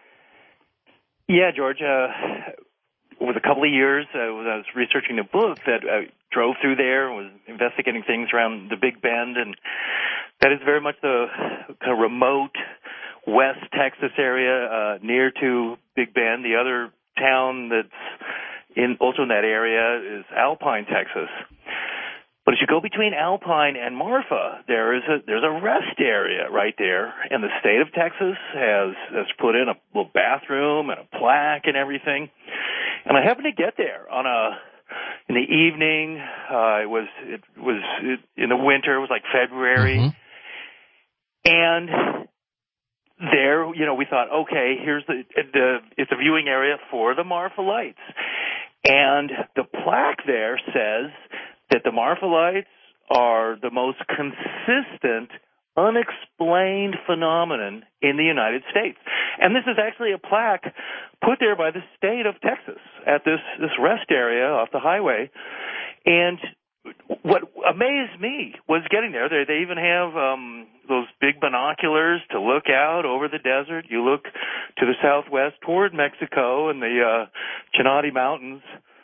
B: Yeah, George, uh, it was a couple of years. Uh, I was researching a book that I drove through there, was investigating things around the Big Bend, and that is very much the kind of remote West Texas area uh, near to Big Bend. The other town that's in also in that area is Alpine, Texas. But as you go between Alpine and Marfa, there is a there's a rest area right there, and the state of Texas has has put in a little bathroom and a plaque and everything. And I happened to get there on a in the evening. Uh, it was it was it, in the winter. It was like February, mm-hmm. and there, you know, we thought, okay, here's the the it's a viewing area for the Marfa lights, and the plaque there says that the Marfa lights are the most consistent, unexplained phenomenon in the United States. And this is actually a plaque put there by the state of Texas at this, this rest area off the highway. And what amazed me was getting there. They, they even have um, those big binoculars to look out over the desert. You look to the southwest toward Mexico and the uh, Chinati Mountains.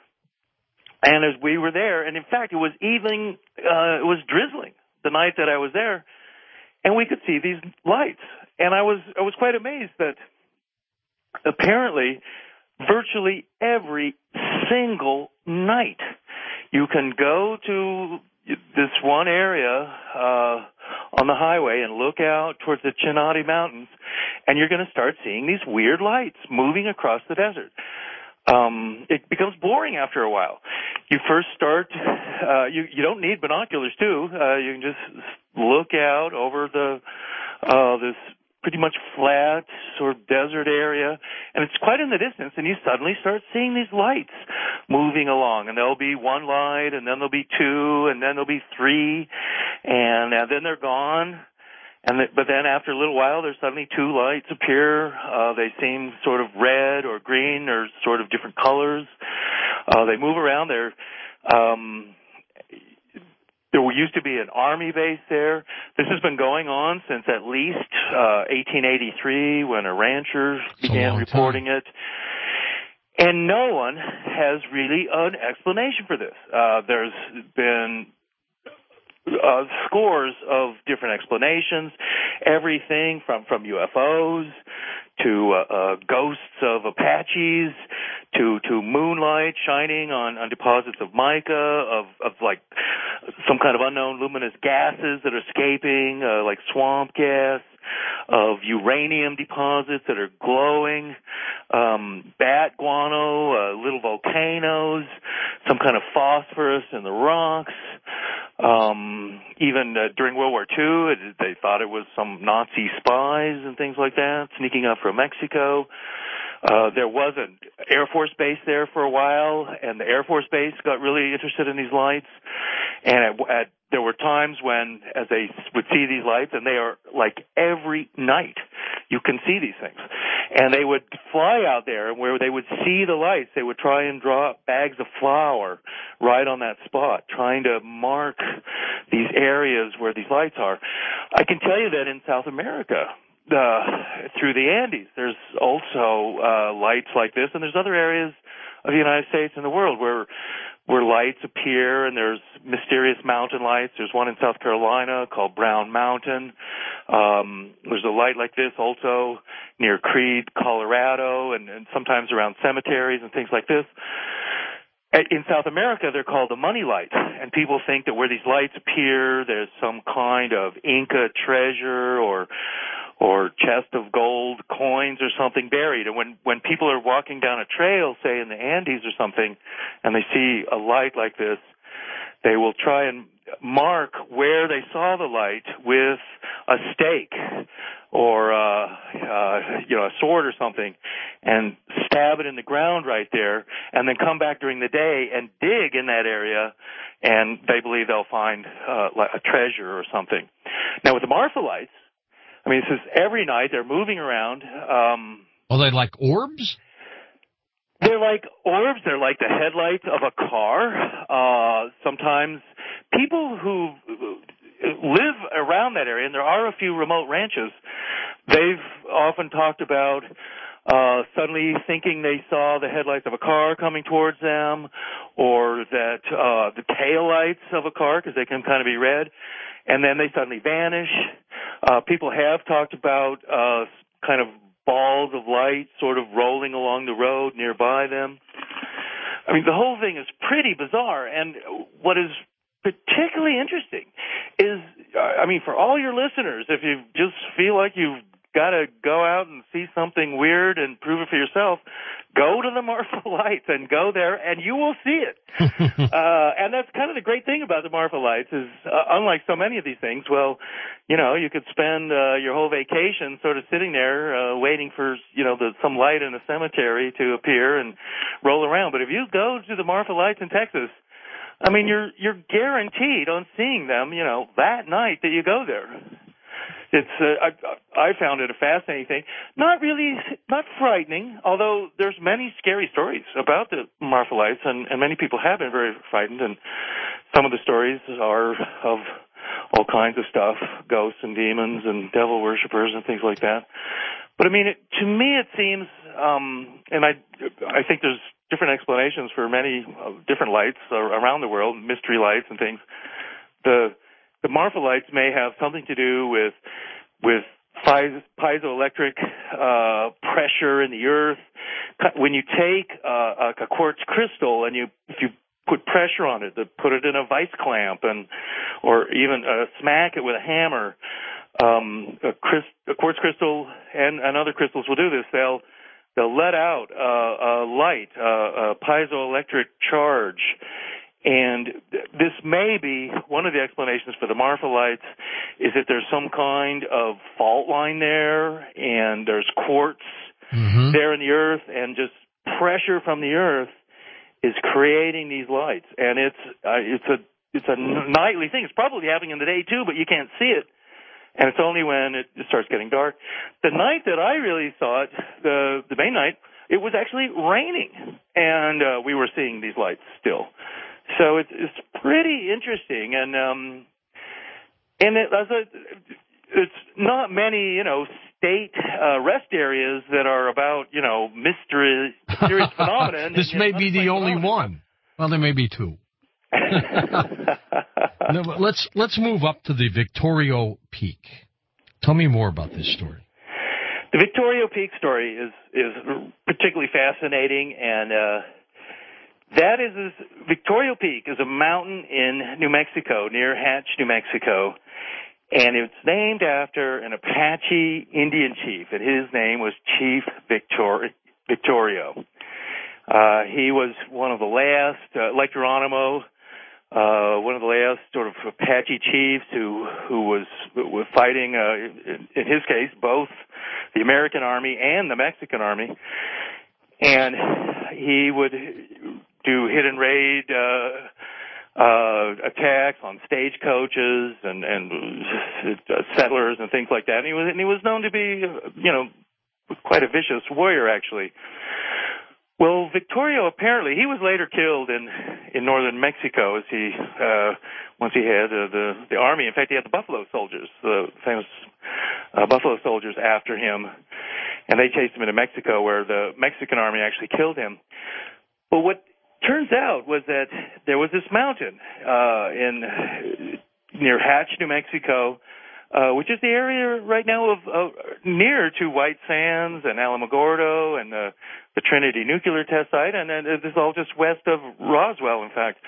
B: And as we were there, and in fact, it was even, uh, it was drizzling the night that I was there, and we could see these lights. And I was, I was quite amazed that apparently virtually every single night you can go to this one area, uh, on the highway and look out towards the Chinati Mountains, and you're going to start seeing these weird lights moving across the desert. Um, it becomes boring after a while. You first start, uh, you, you don't need binoculars too. Uh, you can just look out over the, uh, this pretty much flat sort of desert area, and it's quite in the distance, and you suddenly start seeing these lights moving along, and there'll be one light, and then there'll be two, and then there'll be three, and, and then they're gone. And the, but then after a little while, there's suddenly two lights appear. Uh, they seem sort of red or green or sort of different colors. Uh, they move around. They're, um, there used to be an army base there. This has been going on since at least uh, eighteen eighty-three when a rancher began reporting time. it. And no one has really an explanation for this. Uh, there's been Uh, scores of different explanations, everything from, from U F Os to uh, uh, ghosts of Apaches to to moonlight shining on, on deposits of mica, of, of like some kind of unknown luminous gases that are escaping, uh, like swamp gas, of uranium deposits that are glowing, um, bat guano, uh, little volcanoes, some kind of phosphorus in the rocks. Um, even uh, during World War Two, it, they thought it was some Nazi spies and things like that sneaking up from Mexico. Uh, there was an Air Force base there for a while, and the Air Force base got really interested in these lights. And at, at, there were times when, as they would see these lights, and they are like every night, you can see these things. And they would fly out there, and where they would see the lights, they would try and drop bags of flour right on that spot, trying to mark these areas where these lights are. I can tell you that in South America, uh, through the Andes, there's also uh, lights like this, and there's other areas of the United States and the world where where lights appear, and there's mysterious mountain lights. There's one in South Carolina called Brown Mountain. Um, there's a light like this also near Creede, Colorado, and, and sometimes around cemeteries and things like this. In South America, they're called the money light, and people think that where these lights appear, there's some kind of Inca treasure or or chest of gold coins or something buried. And when, when people are walking down a trail, say in the Andes or something, and they see a light like this, they will try and mark where they saw the light with a stake or, uh, uh, you know, a sword or something, and stab it in the ground right there, and then come back during the day and dig in that area, and they believe they'll find uh, a treasure or something. Now, with the Marfa lights, I mean, this is every night they're moving around. Um,
A: Are they like orbs?
B: They're like orbs. They're like the headlights of a car. Uh, sometimes people who live around that area, and there are a few remote ranches, they've often talked about uh, suddenly thinking they saw the headlights of a car coming towards them, or that uh, the taillights of a car, because they can kind of be red, and then they suddenly vanish. Uh, people have talked about uh, kind of balls of light sort of rolling along the road nearby them. I mean, the whole thing is pretty bizarre, and what is particularly interesting is, I mean, for all your listeners, if you just feel like you've got to go out and see something weird and prove it for yourself, go to the Marfa Lights and go there, and you will see it. uh, and that's kind of the great thing about the Marfa Lights is, uh, unlike so many of these things, well, you know, you could spend uh, your whole vacation sort of sitting there uh, waiting for, you know, the, some light in a cemetery to appear and roll around. But if you go to the Marfa Lights in Texas, I mean, you're you're guaranteed on seeing them, you know, that night that you go there. It's uh, I, I found it a fascinating thing. Not really, not frightening, although there's many scary stories about the Marfa Lights, and, and many people have been very frightened. And some of the stories are of all kinds of stuff, ghosts and demons and devil worshippers and things like that. But I mean, it, to me, it seems, um, and I I think there's different explanations for many uh, different lights around the world, mystery lights and things. The The Marfa Lights may have something to do with with piezoelectric uh, pressure in the earth. When you take uh, a quartz crystal and you if you put pressure on it, to put it in a vice clamp and or even uh, smack it with a hammer, um, a, crys- a quartz crystal and, and other crystals will do this. They'll they'll let out uh, a light, uh, a piezoelectric charge. And this may be one of the explanations for the Marfa Lights is that there's some kind of fault line there, and there's quartz mm-hmm. there in the earth, and just pressure from the earth is creating these lights. And it's uh, it's a it's a nightly thing. It's probably happening in the day too, but you can't see it. And it's only when it starts getting dark. The night that I really saw it, the the May night, it was actually raining, and uh, we were seeing these lights still. So it's, it's pretty interesting, and um, and it, as a, it's not many, you know, state uh, rest areas that are about, you know, mystery, mysterious phenomenon.
A: This
B: and,
A: may
B: you know,
A: be the only
B: phenomenon.
A: one. Well, there may be two. No, but let's let's move up to the Victorio Peak. Tell me more about this story.
B: The Victorio Peak story is is particularly fascinating, and uh, that is, is Victorio Peak is a mountain in New Mexico, near Hatch, New Mexico, and it's named after an Apache Indian chief, and his name was Chief Victor- Victorio. Uh, he was one of the last, uh, like Geronimo, uh, one of the last sort of Apache chiefs who who was, was fighting, uh, in, in his case, both the American Army and the Mexican Army, and he would do hit and raid uh, uh, attacks on stagecoaches and, and uh, settlers and things like that. And he was and he was known to be, you know, quite a vicious warrior, actually. Well, Victorio apparently he was later killed in in northern Mexico as he uh, once he had uh, the the army. In fact, he had the Buffalo Soldiers, the famous uh, Buffalo Soldiers, after him, and they chased him into Mexico, where the Mexican army actually killed him. But what turns out was that there was this mountain uh, in near Hatch, New Mexico, uh, which is the area right now of uh, near to White Sands and Alamogordo and uh, the Trinity nuclear test site, and uh, this is all just west of Roswell. In fact,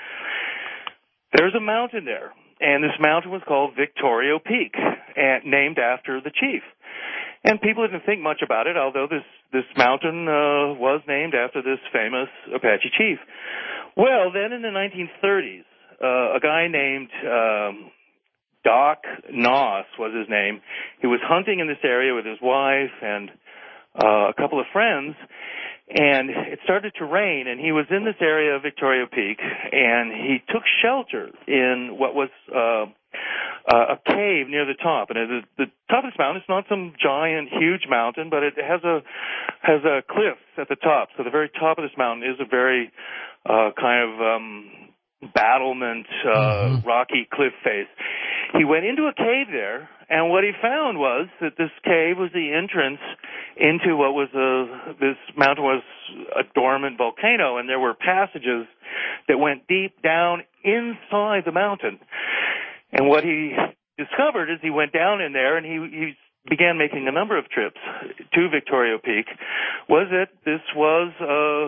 B: there's a mountain there, and this mountain was called Victorio Peak, and named after the chief. And people didn't think much about it, although this, this mountain uh, was named after this famous Apache chief. Well, then in the nineteen thirties, uh, a guy named um, Doc Noss was his name. He was hunting in this area with his wife and uh, a couple of friends, and it started to rain, and he was in this area of Victorio Peak, and he took shelter in what was uh, uh, a cave near the top. And the, the top of this mountain is not some giant, huge mountain, but it has a has a cliff at the top. So the very top of this mountain is a very uh, kind of um, battlement, uh, mm-hmm. rocky cliff face. He went into a cave there, and what he found was that this cave was the entrance into what was a, this mountain was a dormant volcano, and there were passages that went deep down inside the mountain. And what he discovered as he went down in there, and he, he began making a number of trips to Victorio Peak, was that this was a,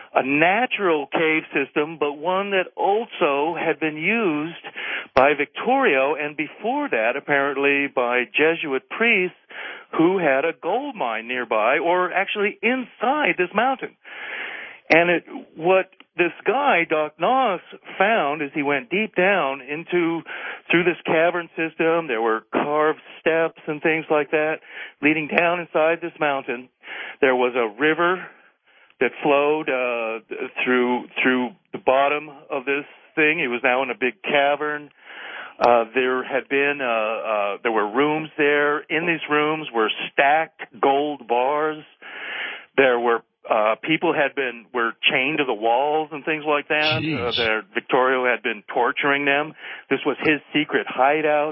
B: a natural cave system, but one that also had been used by Victorio, and before that, apparently, by Jesuit priests who had a gold mine nearby, or actually inside this mountain. And it, what this guy, Doc Noss, found as he went deep down into, through this cavern system, there were carved steps and things like that leading down inside this mountain. There was a river that flowed uh, through through the bottom of this thing. It was now in a big cavern. Uh, there had been uh, uh, there were rooms there. In these rooms were stacked gold bars. There were uh, people had been were chained to the walls and things like that. Uh, there, Victorio had been torturing them. This was his secret hideout.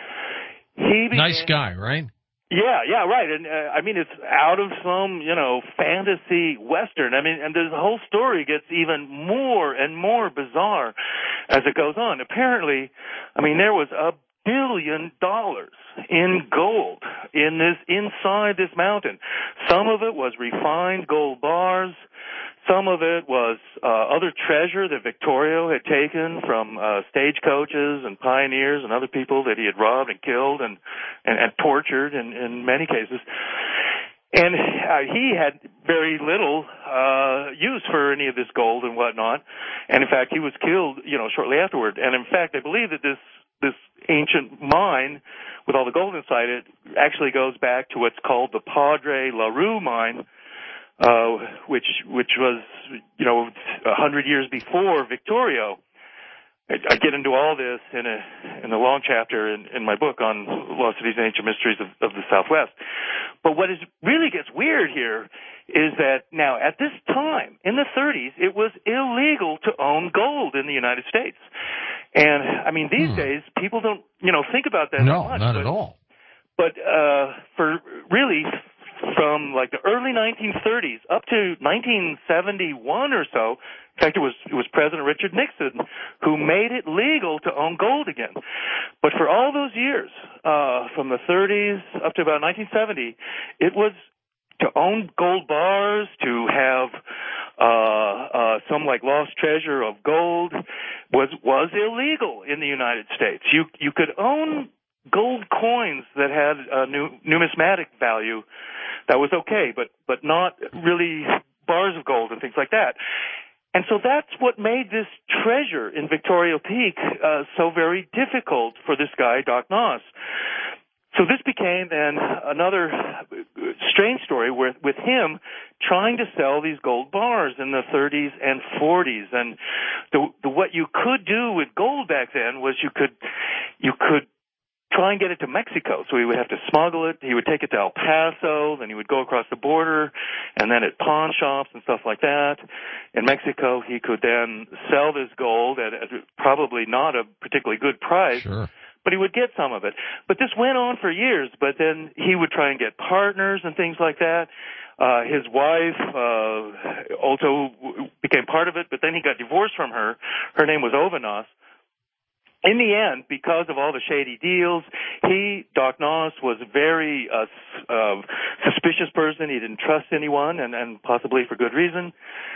B: He began,
A: nice guy, right?
B: Yeah, yeah, right. And, uh, I mean, it's out of some, you know, fantasy Western. I mean, and the whole story gets even more and more bizarre as it goes on. Apparently, I mean, there was a billion dollars in gold in this, inside this mountain. Some of it was refined gold bars. Some of it was uh, other treasure that Victorio had taken from uh, stagecoaches and pioneers and other people that he had robbed and killed and, and, and tortured in, in many cases. And uh, he had very little uh, use for any of this gold and whatnot. And, in fact, he was killed, you know, shortly afterward. And, in fact, I believe that this this ancient mine with all the gold inside it actually goes back to what's called the Padre LaRue mine, Uh, which which was, you know, a hundred years before Victorio. I, I get into all this in a in a long chapter in, in my book on Lost Cities and Ancient Mysteries of, of the Southwest. But what is really gets weird here is that now at this time in the thirties, it was illegal to own gold in the United States. And I mean, these hmm. days people don't, you know, think about that.
A: No,
B: much,
A: not
B: but,
A: at all.
B: But uh, for really. From like the early nineteen thirties up to nineteen seventy-one or so, in fact, it was it was President Richard Nixon who made it legal to own gold again. But for all those years, uh, from the thirties up to about nineteen seventy, it was to own gold bars, to have uh, uh, some like lost treasure of gold was was illegal in the United States. You you could own gold coins that had a nu- numismatic value. That was okay, but but not really bars of gold and things like that. And so that's what made this treasure in Victoria Peak uh, so very difficult for this guy, Doc Noss. So this became then another strange story with, with him trying to sell these gold bars in the thirties and forties. And the, the, what you could do with gold back then was you could you could try and get it to Mexico. So he would have to smuggle it. He would take it to El Paso. Then he would go across the border. And then at pawn shops and stuff like that in Mexico, he could then sell this gold at, at probably not a particularly good price.
A: Sure.
B: But he would get some of it. But this went on for years. But then he would try and get partners and things like that. Uh, his wife uh, also became part of it, but then he got divorced from her. Her name was Ovanos. In the end, because of all the shady deals, he, Doc Noss, was a very uh, uh, suspicious person. He didn't trust anyone, and, and possibly for good reason.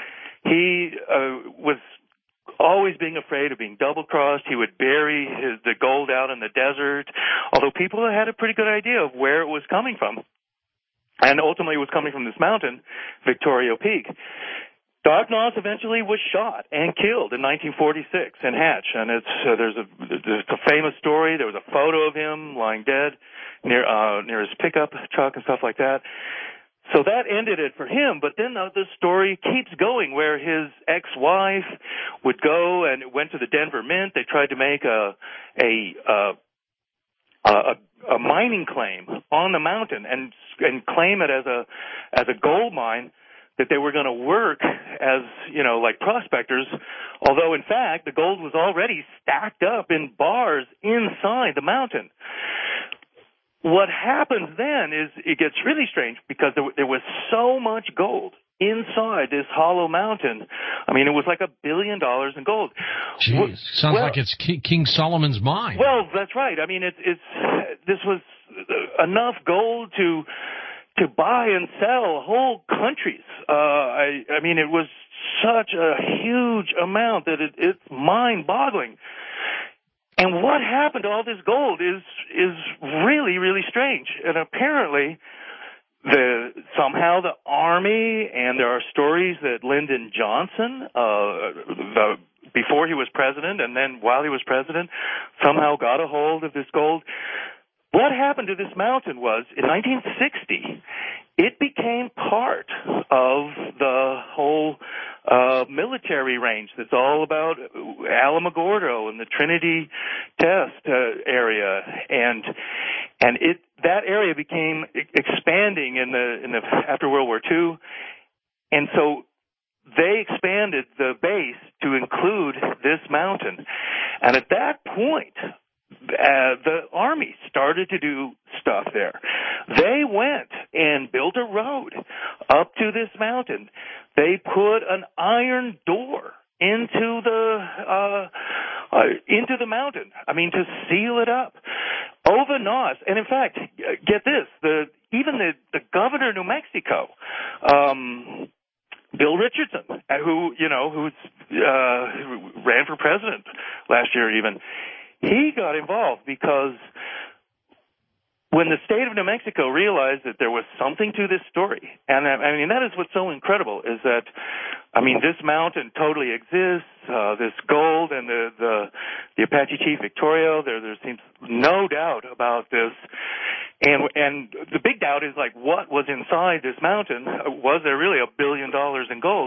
B: He uh, was always being afraid of being double-crossed. He would bury his, the gold out in the desert, although people had a pretty good idea of where it was coming from. And ultimately it was coming from this mountain, Victoria Peak. Doc Noss eventually was shot and killed in nineteen forty-six in Hatch, and it's uh, there's a there's a famous story. There was a photo of him lying dead near uh, near his pickup truck and stuff like that. So that ended it for him. But then uh, the story keeps going, where his ex-wife would go and went to the Denver Mint. They tried to make a a uh, a, a mining claim on the mountain and and claim it as a as a gold mine, that they were going to work as, you know, like prospectors, although in fact the gold was already stacked up in bars inside the mountain. What happens then is it gets really strange because there, there was so much gold inside this hollow mountain. I mean, it was like a billion dollars in gold.
A: Jeez, well, sounds like it's King Solomon's mine.
B: Well, that's right. I mean, it's it's this was enough gold to to buy and sell whole countries. Uh, I, I mean, it was such a huge amount that it, it's mind-boggling. And what happened to all this gold is is really, really strange. And apparently, the somehow the Army, and there are stories that Lyndon Johnson, uh, the, before he was president and then while he was president, somehow got a hold of this gold. What happened to this mountain was, in nineteen sixty, it became part of the whole uh, military range that's all about Alamogordo and the Trinity Test uh, area, and and it that area became expanding in the in the after World War Two, and so they expanded the base to include this mountain, and at that point, Uh, the Army started to do stuff there. They went and built a road up to this mountain. They put an iron door into the uh, uh, into the mountain. I mean, to seal it up. Ova Nos, and in fact, get this: the even the, the governor of New Mexico, um, Bill Richardson, who you know who's uh, who ran for president last year, even. He got involved because when the state of New Mexico realized that there was something to this story, and I mean, that is what's so incredible, is that, I mean, this mountain totally exists, uh, this gold, and the, the, the Apache Chief Victorio, there, there seems no doubt about this. And, and the big doubt is, like, what was inside this mountain? Was there really a billion dollars in gold?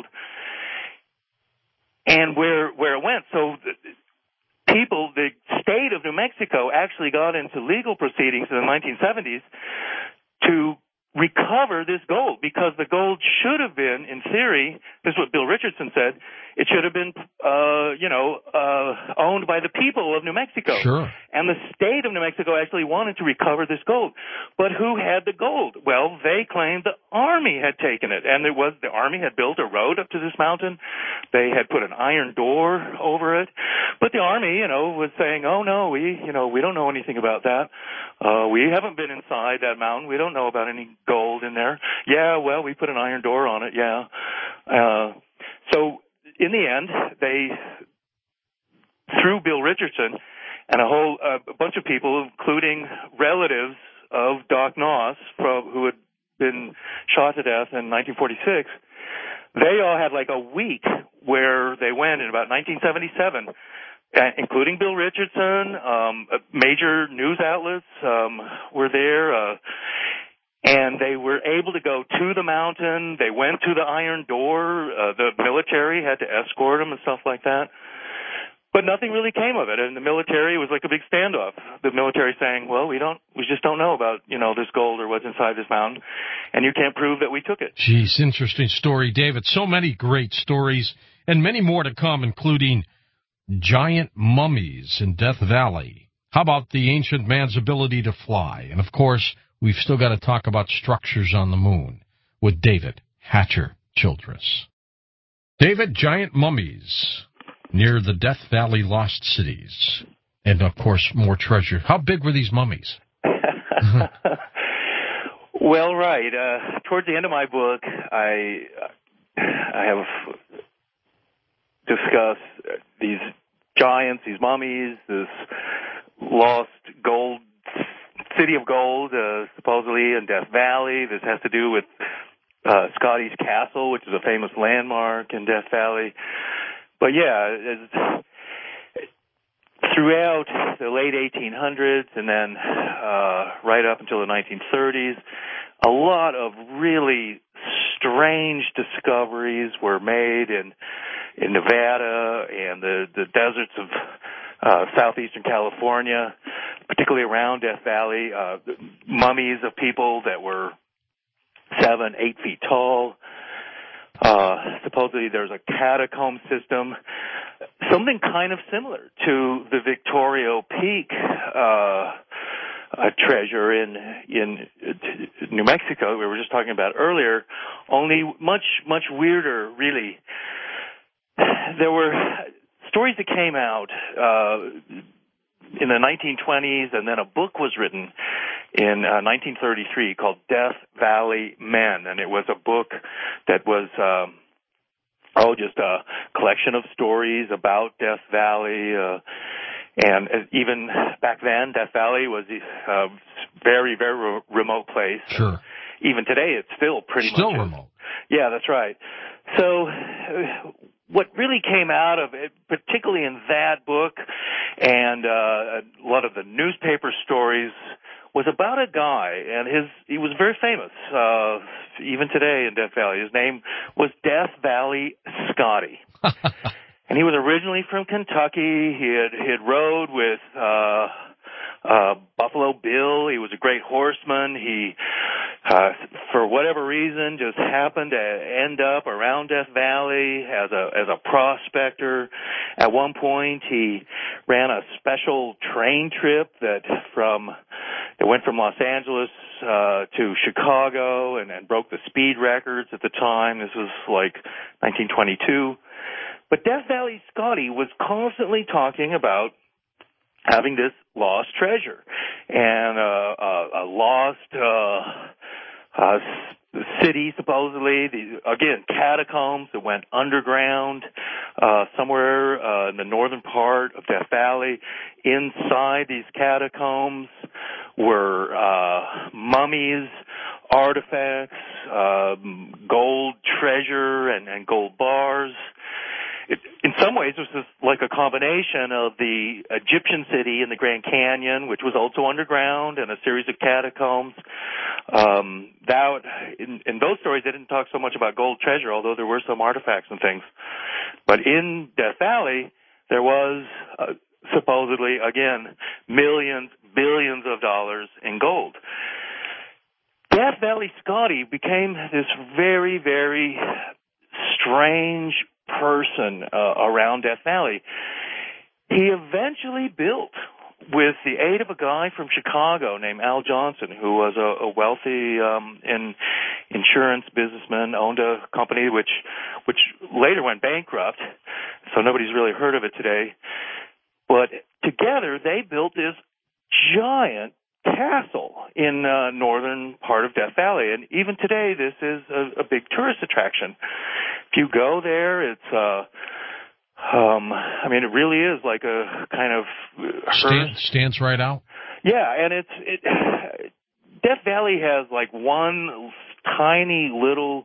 B: And where, where it went. So, people, the state of New Mexico actually got into legal proceedings in the nineteen seventies to recover this gold, because the gold should have been, in theory, this is what Bill Richardson said, it should have been, uh, you know, uh, owned by the people of New Mexico.
A: Sure.
B: And the state of New Mexico actually wanted to recover this gold. But who had the gold? Well, they claimed the Army had taken it, and it was the Army had built a road up to this mountain. They had put an iron door over it. But the Army, you know, was saying, oh, no, we, you know, we don't know anything about that. Uh, we haven't been inside that mountain. We don't know about any gold in there. Yeah, well, we put an iron door on it, yeah. Uh, so in the end, they, through Bill Richardson and a whole uh, a bunch of people, including relatives of Doc Noss, from, who had been shot to death in nineteen forty-six, they all had like a week where they went in about nineteen seventy-seven, uh, including Bill Richardson, um, major news outlets um, were there, uh, and they were able to go to the mountain. They went to the iron door. Uh, the military had to escort them and stuff like that. But nothing really came of it, and the military was like a big standoff. The military saying, well, we don't, we just don't know about, you know, this gold or what's inside this mountain, and you can't prove that we took it.
A: Geez, interesting story, David. So many great stories, and many more to come, including giant mummies in Death Valley. How about the ancient man's ability to fly? And, of course, we've still got to talk about structures on the moon with David Hatcher Childress. David, giant mummies near the Death Valley Lost Cities. And, of course, more treasure. How big were these mummies?
B: Well, right. Uh, towards the end of my book, I I have discussed these giants, these mummies, this lost gold, city of gold, uh, supposedly in Death Valley. This has to do with uh, Scotty's Castle, which is a famous landmark in Death Valley. But yeah, it's, throughout the late eighteen hundreds and then uh, right up until the nineteen thirties, a lot of really strange discoveries were made in in Nevada and the, the deserts of uh, southeastern California, particularly around Death Valley, uh, mummies of people that were seven, eight feet tall. Uh, supposedly there's a catacomb system, something kind of similar to the Victorio Peak uh, uh, treasure in in New Mexico we were just talking about earlier, only much, much weirder, really. There were stories that came out uh, in the nineteen twenties, and then a book was written in uh, nineteen thirty-three called Death Valley Men, and it was a book that was um, oh, just a collection of stories about Death Valley. Uh, and even back then, Death Valley was a very, very re- remote place.
A: Sure.
B: Even today, it's still pretty
A: still
B: much
A: still remote.
B: Yeah, that's right. So uh, what really came out of it, particularly in that book and uh, a lot of the newspaper stories, was about a guy, and his he was very famous, uh, even today in Death Valley. His name was Death Valley Scotty. And he was originally from Kentucky. He had, he had rode with uh, uh, Buffalo Bill. He was a great horseman. He, uh, for whatever reason, just happened to end up around Death Valley as a as a prospector. At one point, he ran a special train trip that from that went from Los Angeles uh, to Chicago and, and broke the speed records at the time. This was like nineteen twenty-two. But Death Valley Scotty was constantly talking about having this lost treasure and uh, a, a lost uh, uh, city, supposedly. The, again, catacombs that went underground uh, somewhere uh, in the northern part of Death Valley. Inside these catacombs were uh, mummies, artifacts, uh, gold treasure, and, and gold bars. It, in some ways, it was just like a combination of the Egyptian city in the Grand Canyon, which was also underground, and a series of catacombs. Um, that in, in those stories, they didn't talk so much about gold treasure, although there were some artifacts and things. But in Death Valley, there was uh, supposedly, again, millions, billions of dollars in gold. Death Valley Scotty became this very, very strange person uh, around Death Valley. He eventually built, with the aid of a guy from Chicago named Al Johnson, who was a, a wealthy um, in, insurance businessman, owned a company which which later went bankrupt, so nobody's really heard of it today. But together they built this giant castle in uh, northern part of Death Valley, and even today this is a, a big tourist attraction. If you go there, it's uh um I mean it really is like a kind of
A: Stand, stands right out.
B: Yeah, and it's it Death Valley has like one tiny little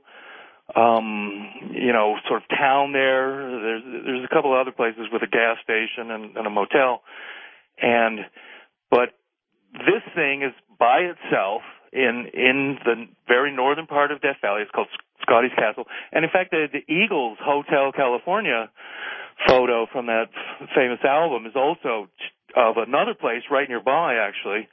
B: um you know sort of town there. There's there's a couple other places with a gas station and, and a motel, and but this thing is by itself in in the very northern part of Death Valley. It's called Scotty's Castle. And in fact, the, the Eagles Hotel California photo from that famous album is also of another place right nearby, actually.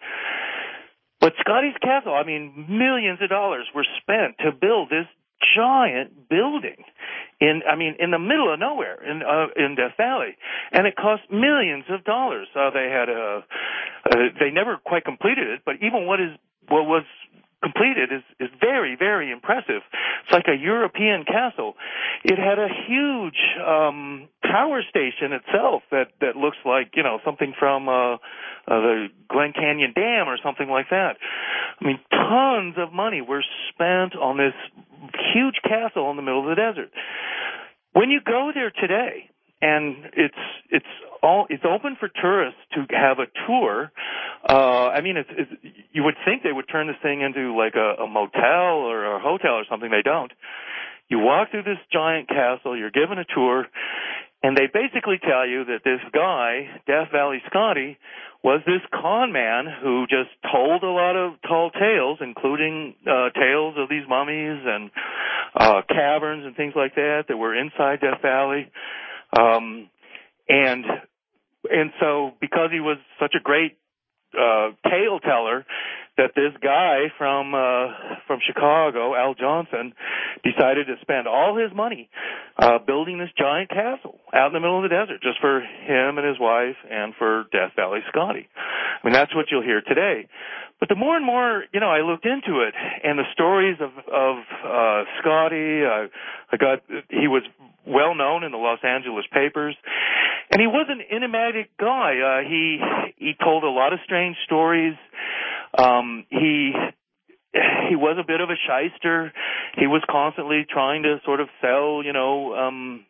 B: But Scotty's Castle, I mean, millions of dollars were spent to build this giant building in, I mean, in the middle of nowhere in uh, in Death Valley, and it cost millions of dollars. Uh, they had a, uh, they never quite completed it, but even what is what was completed is is very, very impressive. It's like a European castle. It had a huge um, power station itself that that looks like, you know, something from uh, uh, the Glen Canyon Dam or something like that. I mean, tons of money were spent on this huge castle in the middle of the desert. When you go there today, and it's it's all it's open for tourists to have a tour. Uh, I mean, it's, it's you would think they would turn this thing into like a, a motel or a hotel or something. They don't. You walk through this giant castle. You're given a tour, and they basically tell you that this guy, Death Valley Scotty, was this con man who just told a lot of tall tales, including uh, tales of these mummies and uh, caverns and things like that that were inside Death Valley. Um, and and so because he was such a great uh, tale teller, that this guy from uh, from Chicago, Al Johnson, decided to spend all his money uh, building this giant castle out in the middle of the desert just for him and his wife and for Death Valley Scotty. I mean, that's what you'll hear today. But the more and more, you know, I looked into it, and the stories of of uh, Scotty, uh, I got he was well known in the Los Angeles papers, and he was an enigmatic guy. Uh, he he told a lot of strange stories. Um, he he was a bit of a shyster. He was constantly trying to sort of sell, you know, um,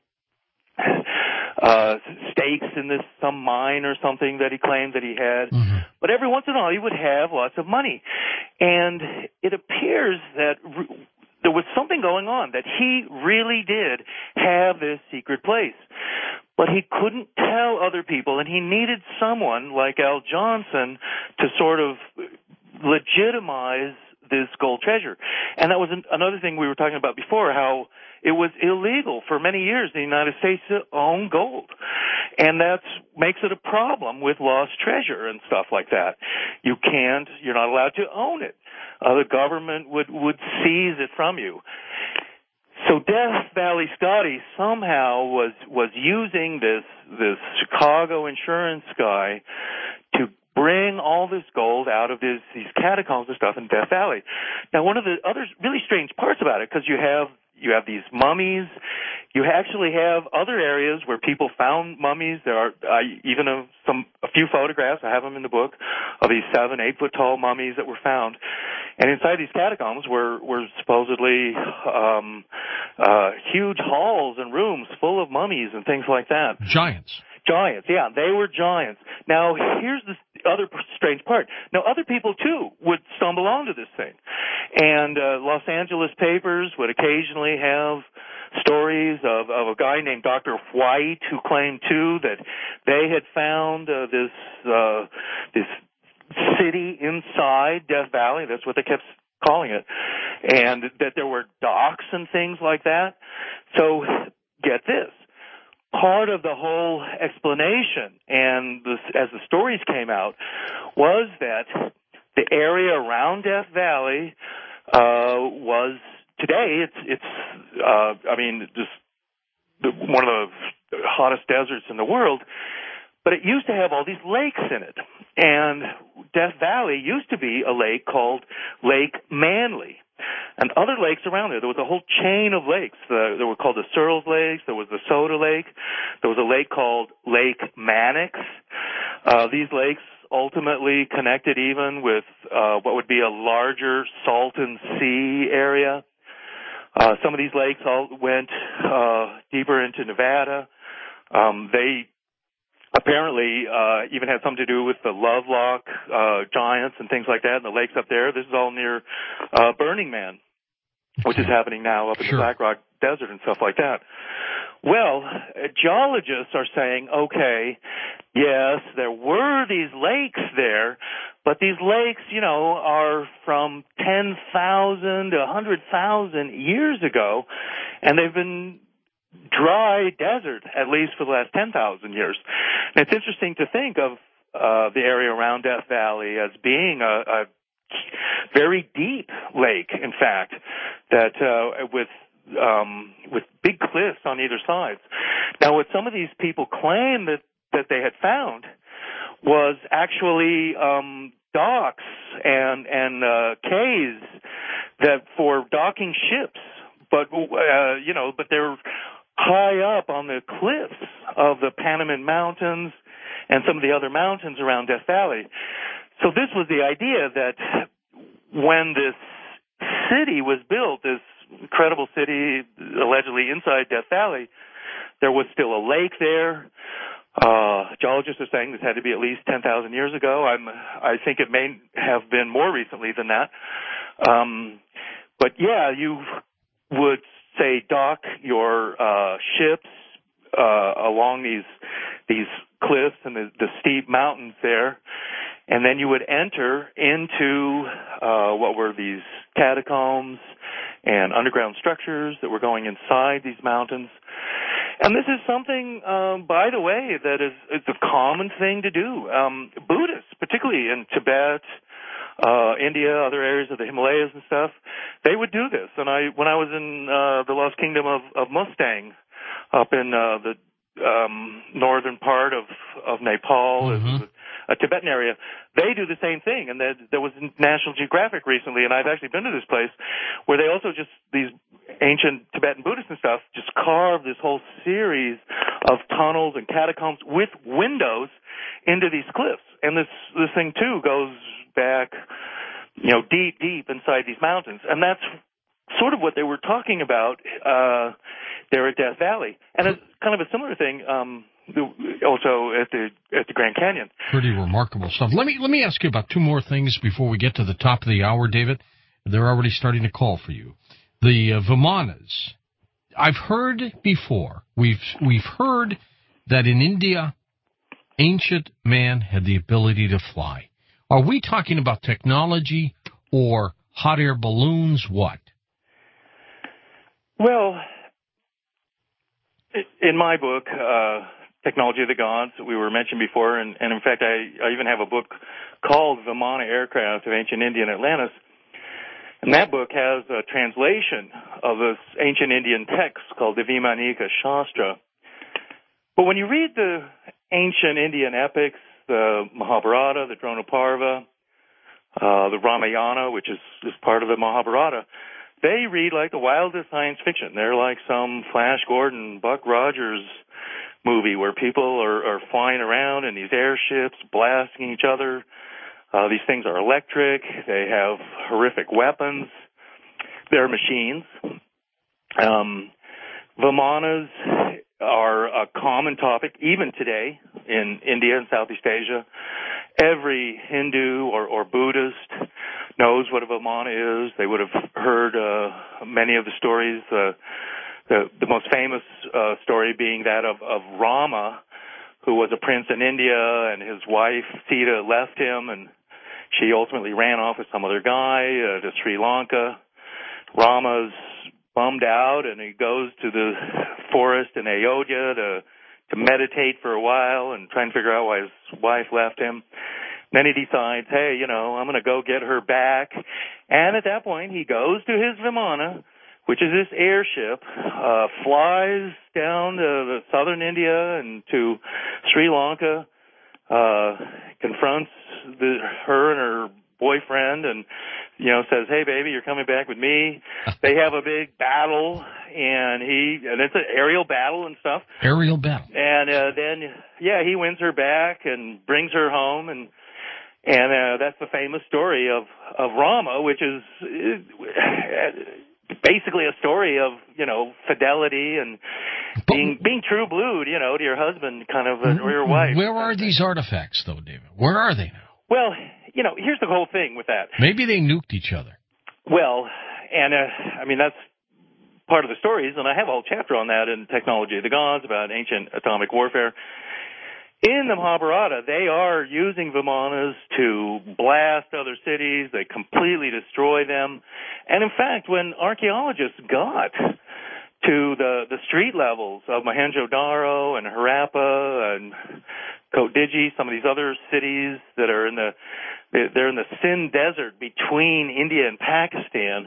B: uh, stakes in this some mine or something that he claimed that he had. Mm-hmm. But every once in a while, he would have lots of money, and it appears that re- there was something going on, that he really did have this secret place. But he couldn't tell other people, and he needed someone like Al Johnson to sort of legitimize this gold treasure. And that was an, another thing we were talking about before, how it was illegal for many years in the United States to own gold. And that makes it a problem with lost treasure and stuff like that. You can't, you're not allowed to own it. Uh, the government would, would seize it from you. So Death Valley Scotty somehow was, was using this, this Chicago insurance guy to bring all this gold out of this, these catacombs and stuff in Death Valley. Now, one of the other really strange parts about it, because you have you have these mummies, you actually have other areas where people found mummies. There are uh, even a, some a few photographs. I have them in the book of these seven, eight foot tall mummies that were found. And inside these catacombs were were supposedly um, uh, huge halls and rooms full of mummies and things like that.
A: Giants.
B: Giants, yeah, they were giants. Now, here's the other strange part. Now, other people, too, would stumble onto this thing. And uh, Los Angeles papers would occasionally have stories of, of a guy named Doctor White who claimed, too, that they had found uh, this uh, this city inside Death Valley. That's what they kept calling it. And that there were docks and things like that. So, get this. Part of the whole explanation, and this, as the stories came out, was that the area around Death Valley uh, was today. It's it's uh, I mean just one of the hottest deserts in the world. But it used to have all these lakes in it, and Death Valley used to be a lake called Lake Manly. And other lakes around there. There was a whole chain of lakes. The, they were called the Searles Lakes. There was the Soda Lake. There was a lake called Lake Mannix. Uh, these lakes ultimately connected even with uh, what would be a larger Salton Sea area. Uh, some of these lakes all went uh, deeper into Nevada. Um, they apparently uh, even had something to do with the Lovelock uh, giants and things like that, and the lakes up there. This is all near uh, Burning Man, which is happening now up in sure. the Black Rock Desert and stuff like that. Well, geologists are saying, okay, yes, there were these lakes there, but these lakes, you know, are from ten thousand to one hundred thousand years ago, and they've been dry desert, at least for the last ten thousand years. And it's interesting to think of uh, the area around Death Valley as being a, a very deep lake, in fact, that uh, with um, with big cliffs on either side. Now, what some of these people claim that, that they had found was actually um, docks and and uh, quays that for docking ships, but uh, you know, but they're high up on the cliffs of the Panamint Mountains and some of the other mountains around Death Valley. So this was the idea that when this city was built, this incredible city allegedly inside Death Valley, there was still a lake there. Uh, geologists are saying this had to be at least ten thousand years ago. I'm, I think it may have been more recently than that. Um, but yeah, you would say dock your uh, ships uh, along these these cliffs and the, the steep mountains there, and then you would enter into uh, what were these catacombs and underground structures that were going inside these mountains. And this is something, um, by the way, that is it's a common thing to do. Um, Buddhists, particularly in Tibet, uh, India, other areas of the Himalayas and stuff, they would do this. And I, when I was in uh, the Lost Kingdom of, of Mustang, up in uh, the um, northern part of of Nepal, mm-hmm. a Tibetan area, they do the same thing. And there, there was National Geographic recently, and I've actually been to this place, where they also just, these ancient Tibetan Buddhists and stuff, just carve this whole series of tunnels and catacombs with windows into these cliffs. And this, this thing, too, goes back you know, deep, deep inside these mountains. And that's sort of what they were talking about uh, there at Death Valley. And it's kind of a similar thing um, also at the at the Grand Canyon.
A: Pretty remarkable stuff. Let me let me ask you about two more things before we get to the top of the hour, David. They're already starting to call for you. The uh, Vimanas. I've heard before. We've we've heard that in India, ancient man had the ability to fly. Are we talking about technology or hot air balloons? What?
B: Well, in my book, uh, Technology of the Gods, we were mentioned before, and, and in fact, I, I even have a book called Vimana Aircraft of Ancient India and Atlantis. And that book has a translation of this ancient Indian text called the Vaimanika Shastra. But when you read the ancient Indian epics, the Mahabharata, the Dronaparva, uh, the Ramayana, which is, is part of the Mahabharata, they read like the wildest science fiction. They're like some Flash Gordon, Buck Rogers movie where people are, are flying around in these airships, blasting each other. Uh, these things are electric. They have horrific weapons. They're machines. Um, Vimanas are a common topic even today in India and Southeast Asia. Every Hindu or, or Buddhist knows what a Vimana is. They would have heard uh, many of the stories, uh, the, the most famous uh, story being that of, of Rama, who was a prince in India, and his wife Sita left him, and she ultimately ran off with some other guy uh, to Sri Lanka. Rama's bummed out, and he goes to the forest in Ayodhya to to meditate for a while and try and figure out why his wife left him. Then he decides, hey, you know, I'm going to go get her back. And at that point, he goes to his Vimana, which is this airship, uh, flies down to the southern India and to Sri Lanka, uh, confronts the, her and her boyfriend and, you know, says, hey, baby, you're coming back with me. They have a big battle, and he, and it's an aerial battle and stuff.
A: Aerial battle.
B: And uh, then, yeah, he wins her back and brings her home, and and uh, that's the famous story of, of Rama, which is uh, basically a story of, you know, fidelity and being but, being true blue, you know, to your husband, kind of, uh, or your wife.
A: Where are these artifacts, though, David? Where are they now?
B: Well, you know, here's the whole thing with that.
A: Maybe they nuked each other.
B: Well, and, uh, I mean, that's part of the stories, and I have a whole chapter on that in Technology of the Gods about ancient atomic warfare. In the Mahabharata, they are using Vimanas to blast other cities. They completely destroy them. And in fact, when archaeologists got to the, the street levels of Mohenjo-Daro and Harappa and Kotdiji, some of these other cities that are in the, they're in the Sindh Desert between India and Pakistan.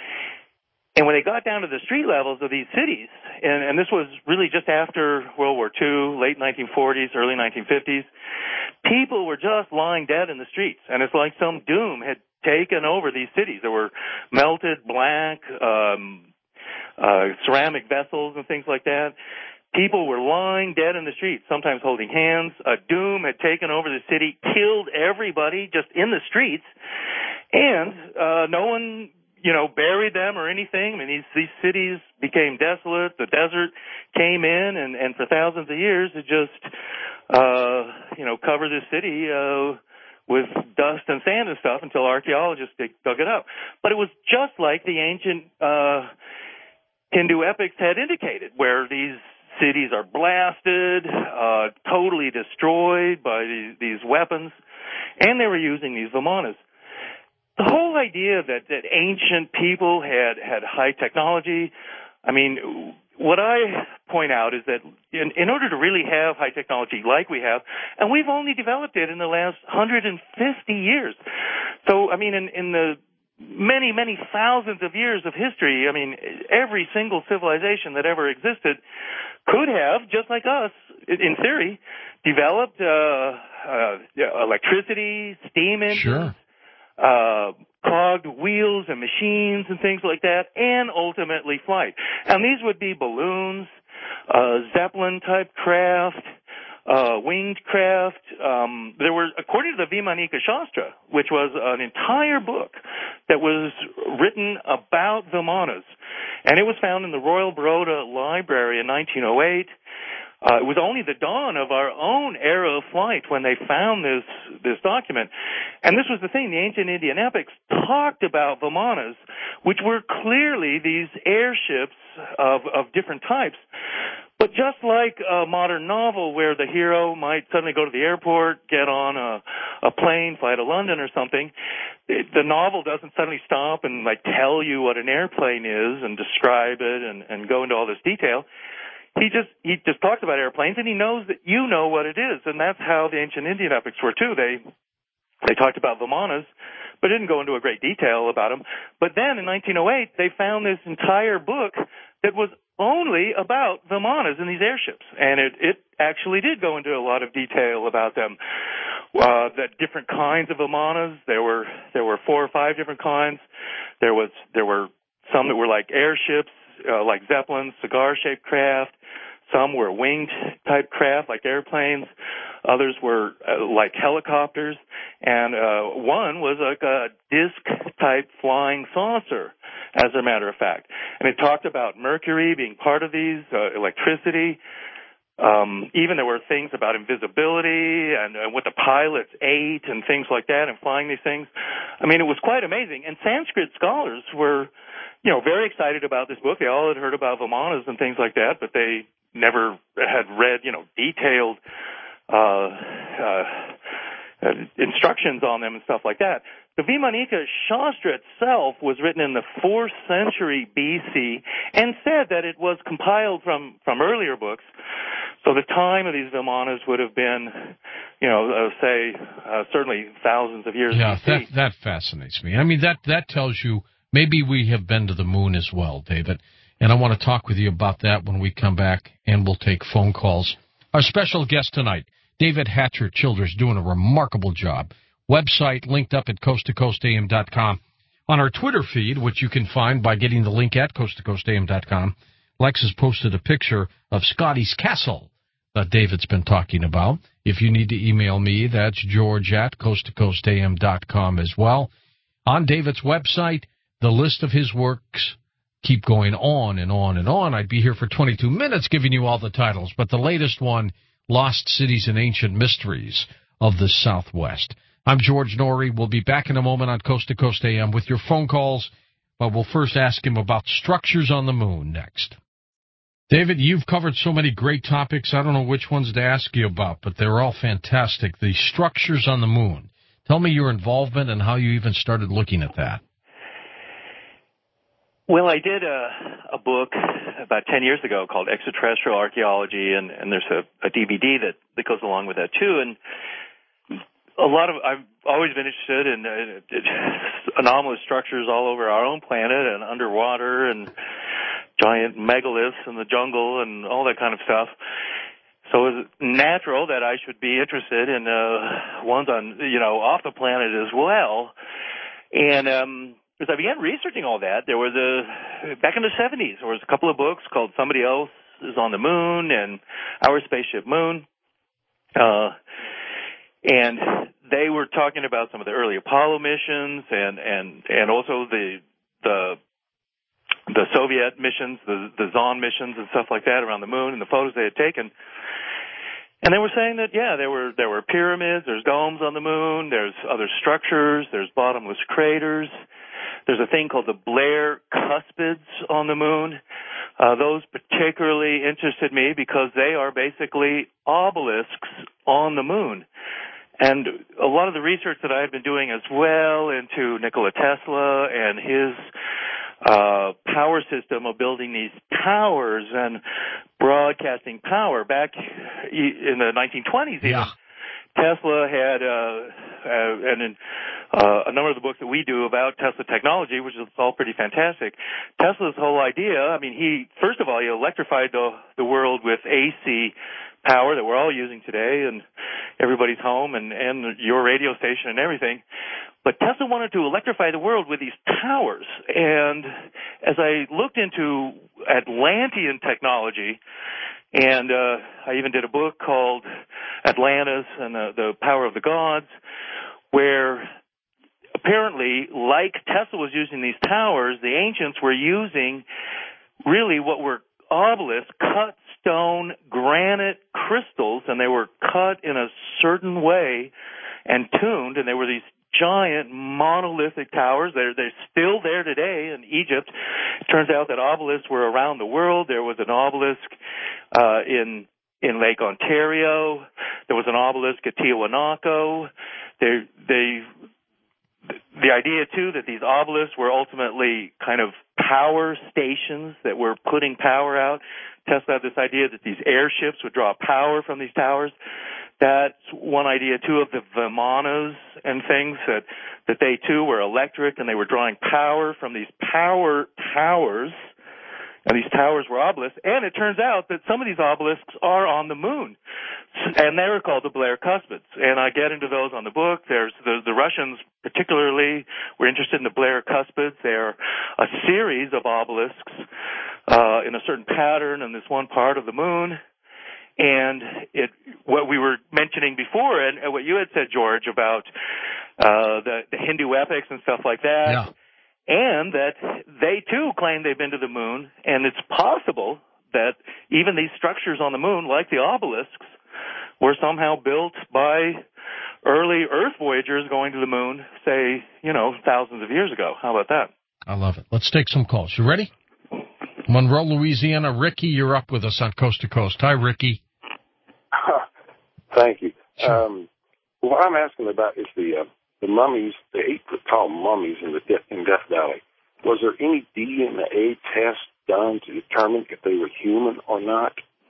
B: And when they got down to the street levels of these cities, and, and this was really just after World War Two, late nineteen forties, early nineteen fifties, people were just lying dead in the streets. And it's like some doom had taken over these cities. There were melted black um, uh, ceramic vessels and things like that. People were lying dead in the streets, sometimes holding hands. A doom had taken over the city, killed everybody just in the streets, and uh, no one, you know, buried them or anything. I mean, these, these cities became desolate. The desert came in, and, and for thousands of years, it just, uh, you know, covered the city uh, with dust and sand and stuff until archaeologists dug it up. But it was just like the ancient uh, Hindu epics had indicated, where these cities are blasted, uh, totally destroyed by these, these weapons, and they were using these Vimanas. The whole idea that, that ancient people had, had high technology, I mean, what I point out is that in, in order to really have high technology like we have, and we've only developed it in the last one hundred fifty years. So, I mean, in, in the many, many thousands of years of history, I mean, every single civilization that ever existed could have, just like us, in theory, developed uh, uh, electricity, steam engines,
A: sure.
B: uh, cogged wheels and machines and things like that, and ultimately flight. And these would be balloons, uh, Zeppelin-type craft, uh, winged craft. Um, there were, according to the Vimanika Shastra, which was an entire book that was written about Vimanas, and it was found in the Royal Baroda Library in nineteen oh eight. Uh, it was only the dawn of our own era of flight when they found this this document. And this was the thing. The ancient Indian epics talked about Vimanas, which were clearly these airships of, of different types. But just like a modern novel where the hero might suddenly go to the airport, get on a, a plane, fly to London or something, it, the novel doesn't suddenly stop and like tell you what an airplane is and describe it and, and go into all this detail. He just he just talks about airplanes, and he knows that you know what it is, and that's how the ancient Indian epics were too. They they talked about Vimanas, but didn't go into a great detail about them. But then in nineteen oh eight, they found this entire book that was only about Vimanas and these airships, and it it actually did go into a lot of detail about them. Uh, the different kinds of Vimanas. There were there were four or five different kinds. There was there were some that were like airships, uh, like Zeppelins, cigar-shaped craft. Some were winged-type craft, like airplanes. Others were uh, like helicopters. And uh, one was like a disc-type flying saucer, as a matter of fact. And it talked about Mercury being part of these, uh, electricity. Um, even there were things about invisibility and, and what the pilots ate and things like that and flying these things. I mean, it was quite amazing. And Sanskrit scholars were, you know, very excited about this book. They all had heard about Vimanas and things like that, but they never had read, you know, detailed uh, uh, instructions on them and stuff like that. The Vimanika Shastra itself was written in the fourth century B C and said that it was compiled from, from earlier books. So the time of these Vimanas would have been, you know, uh, say, uh, certainly thousands of years
A: Yeah,
B: B C.
A: that, that fascinates me. I mean, that, that tells you maybe we have been to the moon as well, David. And I want to talk with you about that when we come back, and we'll take phone calls. Our special guest tonight, David Hatcher Childers, doing a remarkable job. Website linked up at coast to coast a m dot com. On our Twitter feed, which you can find by getting the link at coast to coast a m dot com, Lex has posted a picture of Scotty's Castle that David's been talking about. If you need to email me, that's george at coast to coast a m dot com as well. On David's website, the list of his works keep going on and on and on. I'd be here for twenty-two minutes giving you all the titles, but the latest one, Lost Cities and Ancient Mysteries of the Southwest. I'm George Norrie. We'll be back in a moment on Coast to Coast A M with your phone calls, but we'll first ask him about structures on the moon next. David, you've covered so many great topics. I don't know which ones to ask you about, but they're all fantastic. The structures on the moon. Tell me your involvement and how you even started looking at that.
B: Well, I did a, a book about ten years ago called Extraterrestrial Archaeology, and, and there's a, a D V D that, that goes along with that, too. And a lot of, I've always been interested in uh, anomalous structures all over our own planet and underwater and giant megaliths in the jungle and all that kind of stuff. So it was natural that I should be interested in uh, ones on, you know, off the planet as well. And um, as I began researching all that, there was a, back in the seventies, there was a couple of books called Somebody Else is on the Moon and Our Spaceship Moon. Uh, and they were talking about some of the early Apollo missions and, and, and also the, the, the Soviet missions, the, the Zond missions and stuff like that around the moon and the photos they had taken. And they were saying that, yeah, there were, there were pyramids, there's domes on the moon, there's other structures, there's bottomless craters. There's a thing called the Blair Cuspids on the moon. Uh, those particularly interested me because they are basically obelisks on the moon. And a lot of the research that I've been doing as well into Nikola Tesla and his uh, power system of building these towers and broadcasting power back in the nineteen twenties even.
A: Yeah.
B: Tesla had, uh, uh, and in, uh, a number of the books that we do about Tesla technology, which is all pretty fantastic. Tesla's whole idea, I mean, he, first of all, he electrified the, the world with A C power that we're all using today and everybody's home and, and your radio station and everything. But Tesla wanted to electrify the world with these towers. And as I looked into Atlantean technology, And uh, I even did a book called Atlantis and the, the Power of the Gods, where apparently, like Tesla was using these towers, the ancients were using really what were obelisks, cut stone, granite crystals, and they were cut in a certain way and tuned, and they were these giant monolithic towers. They're, they're still there today in Egypt. It turns out that obelisks were around the world. There was an obelisk uh, in in Lake Ontario. There was an obelisk at Tiwanaku. They, they, the idea, too, that these obelisks were ultimately kind of power stations that were putting power out. Tesla had this idea that these airships would draw power from these towers. That's one idea, too, of the Vimanas and things, that, that they, too, were electric and they were drawing power from these power towers. And these towers were obelisks. And it turns out that some of these obelisks are on the moon. And they were called the Blair Cuspids. And I get into those on the book. There's the, the Russians particularly were interested in the Blair Cuspids. They're a series of obelisks uh, in a certain pattern in this one part of the moon. And it, what we were mentioning before, and, and what you had said, George, about uh, the, the Hindu epics and stuff like that,
A: yeah.
B: and that they, too, claim they've been to the moon, and it's possible that even these structures on the moon, like the obelisks, were somehow built by early Earth voyagers going to the moon, say, you know, thousands of years ago. How about that?
A: I love it. Let's take some calls. You ready? Monroe, Louisiana. Ricky, you're up with us on Coast to Coast. Hi, Ricky.
C: Thank you.
A: Sure.
C: Um, what I'm asking about is the uh, the mummies, the eight-foot-tall mummies in the De- in Death Valley. Was there any D N A test done to determine if they were human or not?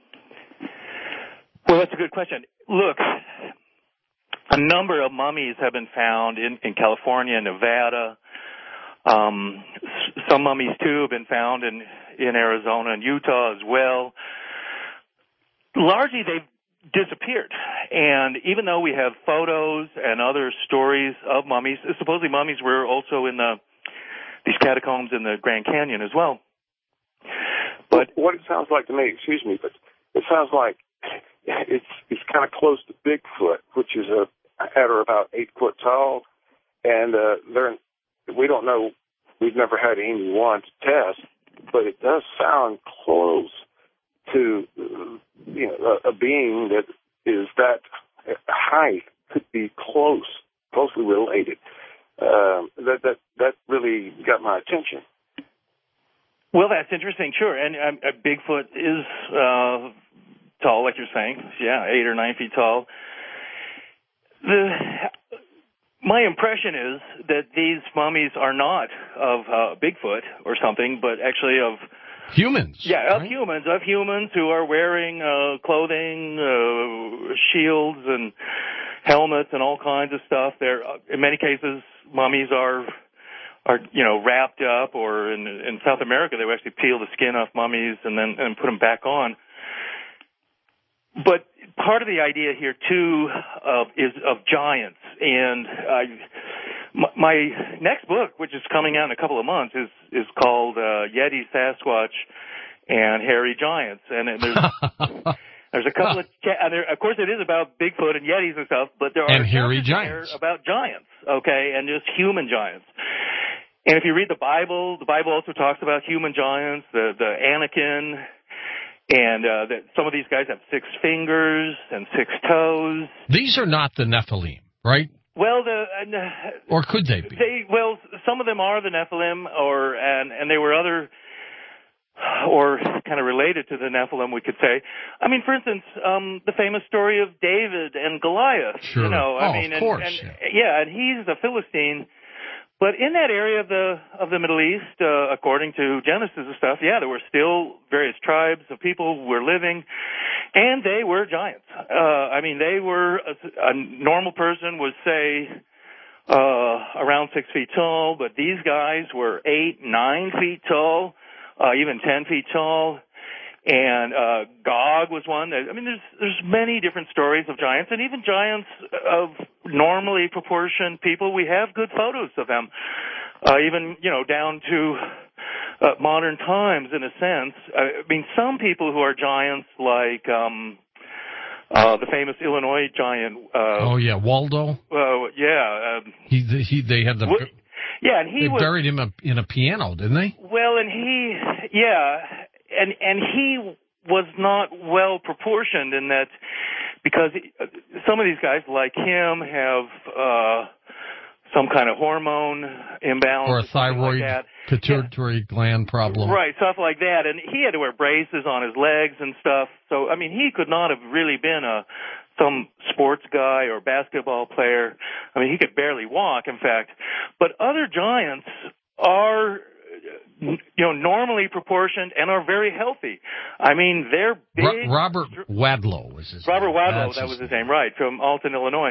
B: Well, that's a good question. Look, a number of mummies have been found in, in California, Nevada. Um, some mummies, too, have been found in, in Arizona and Utah as well. Largely, they've disappeared. And even though we have photos and other stories of mummies, supposedly mummies were also in the these catacombs in the Grand Canyon as well. But
C: what it sounds like to me, excuse me, but it sounds like it's it's kind of close to Bigfoot, which is a at or about eight foot tall, and uh, they're we don't know. We've never had anyone to test, but it does sound close to you know a, a being that is that height could be close, closely related. Um, that that that really got my attention.
B: Well, that's interesting, sure. And um, uh, Bigfoot is uh, tall, like you're saying. Yeah, eight or nine feet tall. The my impression is that these mummies are not of uh, Bigfoot or something, but actually of
A: humans.
B: Yeah, of
A: right?
B: humans, of humans who are wearing uh, clothing, uh, shields, and helmets, and all kinds of stuff. They're in many cases, mummies are. are, you know, wrapped up, or in, in South America, they would actually peel the skin off mummies and then and put them back on. But part of the idea here, too, uh, is of giants. And I, my, my next book, which is coming out in a couple of months, is, is called uh, Yeti, Sasquatch, and Hairy Giants. And there's... There's a couple of, and there, of course, it is about Bigfoot and Yetis and stuff, but there are
A: and hairy giants
B: about giants, okay, and just human giants. And if you read the Bible, the Bible also talks about human giants, the the Anakim, and uh, that some of these guys have six fingers and six toes.
A: These are not the Nephilim, right?
B: Well, the uh,
A: or could they be?
B: They well, some of them are the Nephilim, or and and they were other. Or kind of related to the Nephilim, we could say. I mean, for instance, um, the famous story of David and Goliath.
A: Sure.
B: You know, I
A: oh,
B: mean,
A: of course.
B: And, and,
A: yeah.
B: yeah, and he's a Philistine. But in that area of the of the Middle East, uh, according to Genesis and stuff, yeah, there were still various tribes of people who were living, and they were giants. Uh, I mean, they were a, a normal person would say uh, around six feet tall, but these guys were eight, nine feet tall. Uh, even ten feet tall, and uh, Gog was one. That, I mean, there's there's many different stories of giants, and even giants of normally proportioned people. We have good photos of them, uh, even you know down to uh, modern times, in a sense. I mean, some people who are giants, like um, uh, the famous Illinois giant. Uh,
A: oh yeah, Waldo.
B: Uh, yeah. Um,
A: he, he, they had the.
B: Wh- yeah, and he
A: they
B: was,
A: buried him in a piano, didn't they?
B: Well, and he, yeah, and and he was not well proportioned in that, because he, some of these guys like him have uh, some kind of hormone imbalance
A: or a thyroid
B: like
A: pituitary yeah. gland problem,
B: right? Stuff like that, and he had to wear braces on his legs and stuff. So I mean, he could not have really been a some sports guy or basketball player. I mean, he could barely walk, in fact. But other giants are, you know, normally proportioned and are very healthy. I mean, they're big.
A: Ro- Robert Wadlow was his
B: Robert
A: name.
B: Wadlow,
A: That's
B: that
A: his
B: was his
A: name.
B: name, right, from Alton, Illinois.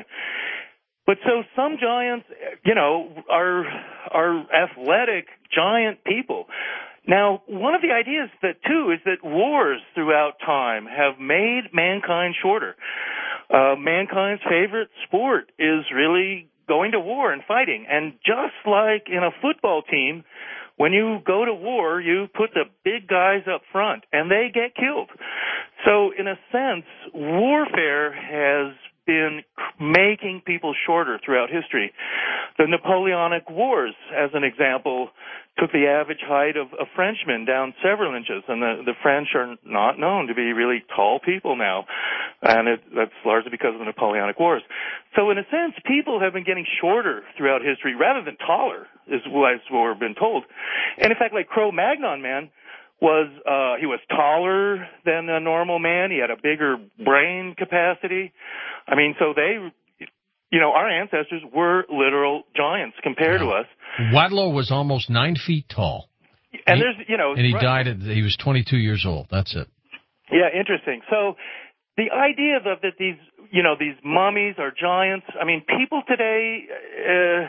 B: But so some giants, you know, are are athletic, giant people. Now, one of the ideas that, too, is that wars throughout time have made mankind shorter. Uh, mankind's favorite sport is really going to war and fighting. And just like in a football team, when you go to war, you put the big guys up front, and they get killed. So, in a sense, warfare has been making people shorter throughout history. The Napoleonic Wars, as an example, took the average height of a Frenchman down several inches, and the, the French are not known to be really tall people now, and it, that's largely because of the Napoleonic Wars. So in a sense, people have been getting shorter throughout history rather than taller, is what we've been told. And in fact, like Cro-Magnon man was, uh, he was taller than a normal man. He had a bigger brain capacity. I mean, so they, you know, our ancestors were literal giants compared
A: yeah.
B: to us.
A: Wadlow was almost nine feet tall.
B: And
A: he,
B: there's, you know,
A: and he
B: right.
A: died at, he was twenty-two years old. That's it.
B: Yeah, interesting. So the idea that, that these, you know, these mummies are giants, I mean, people today, uh,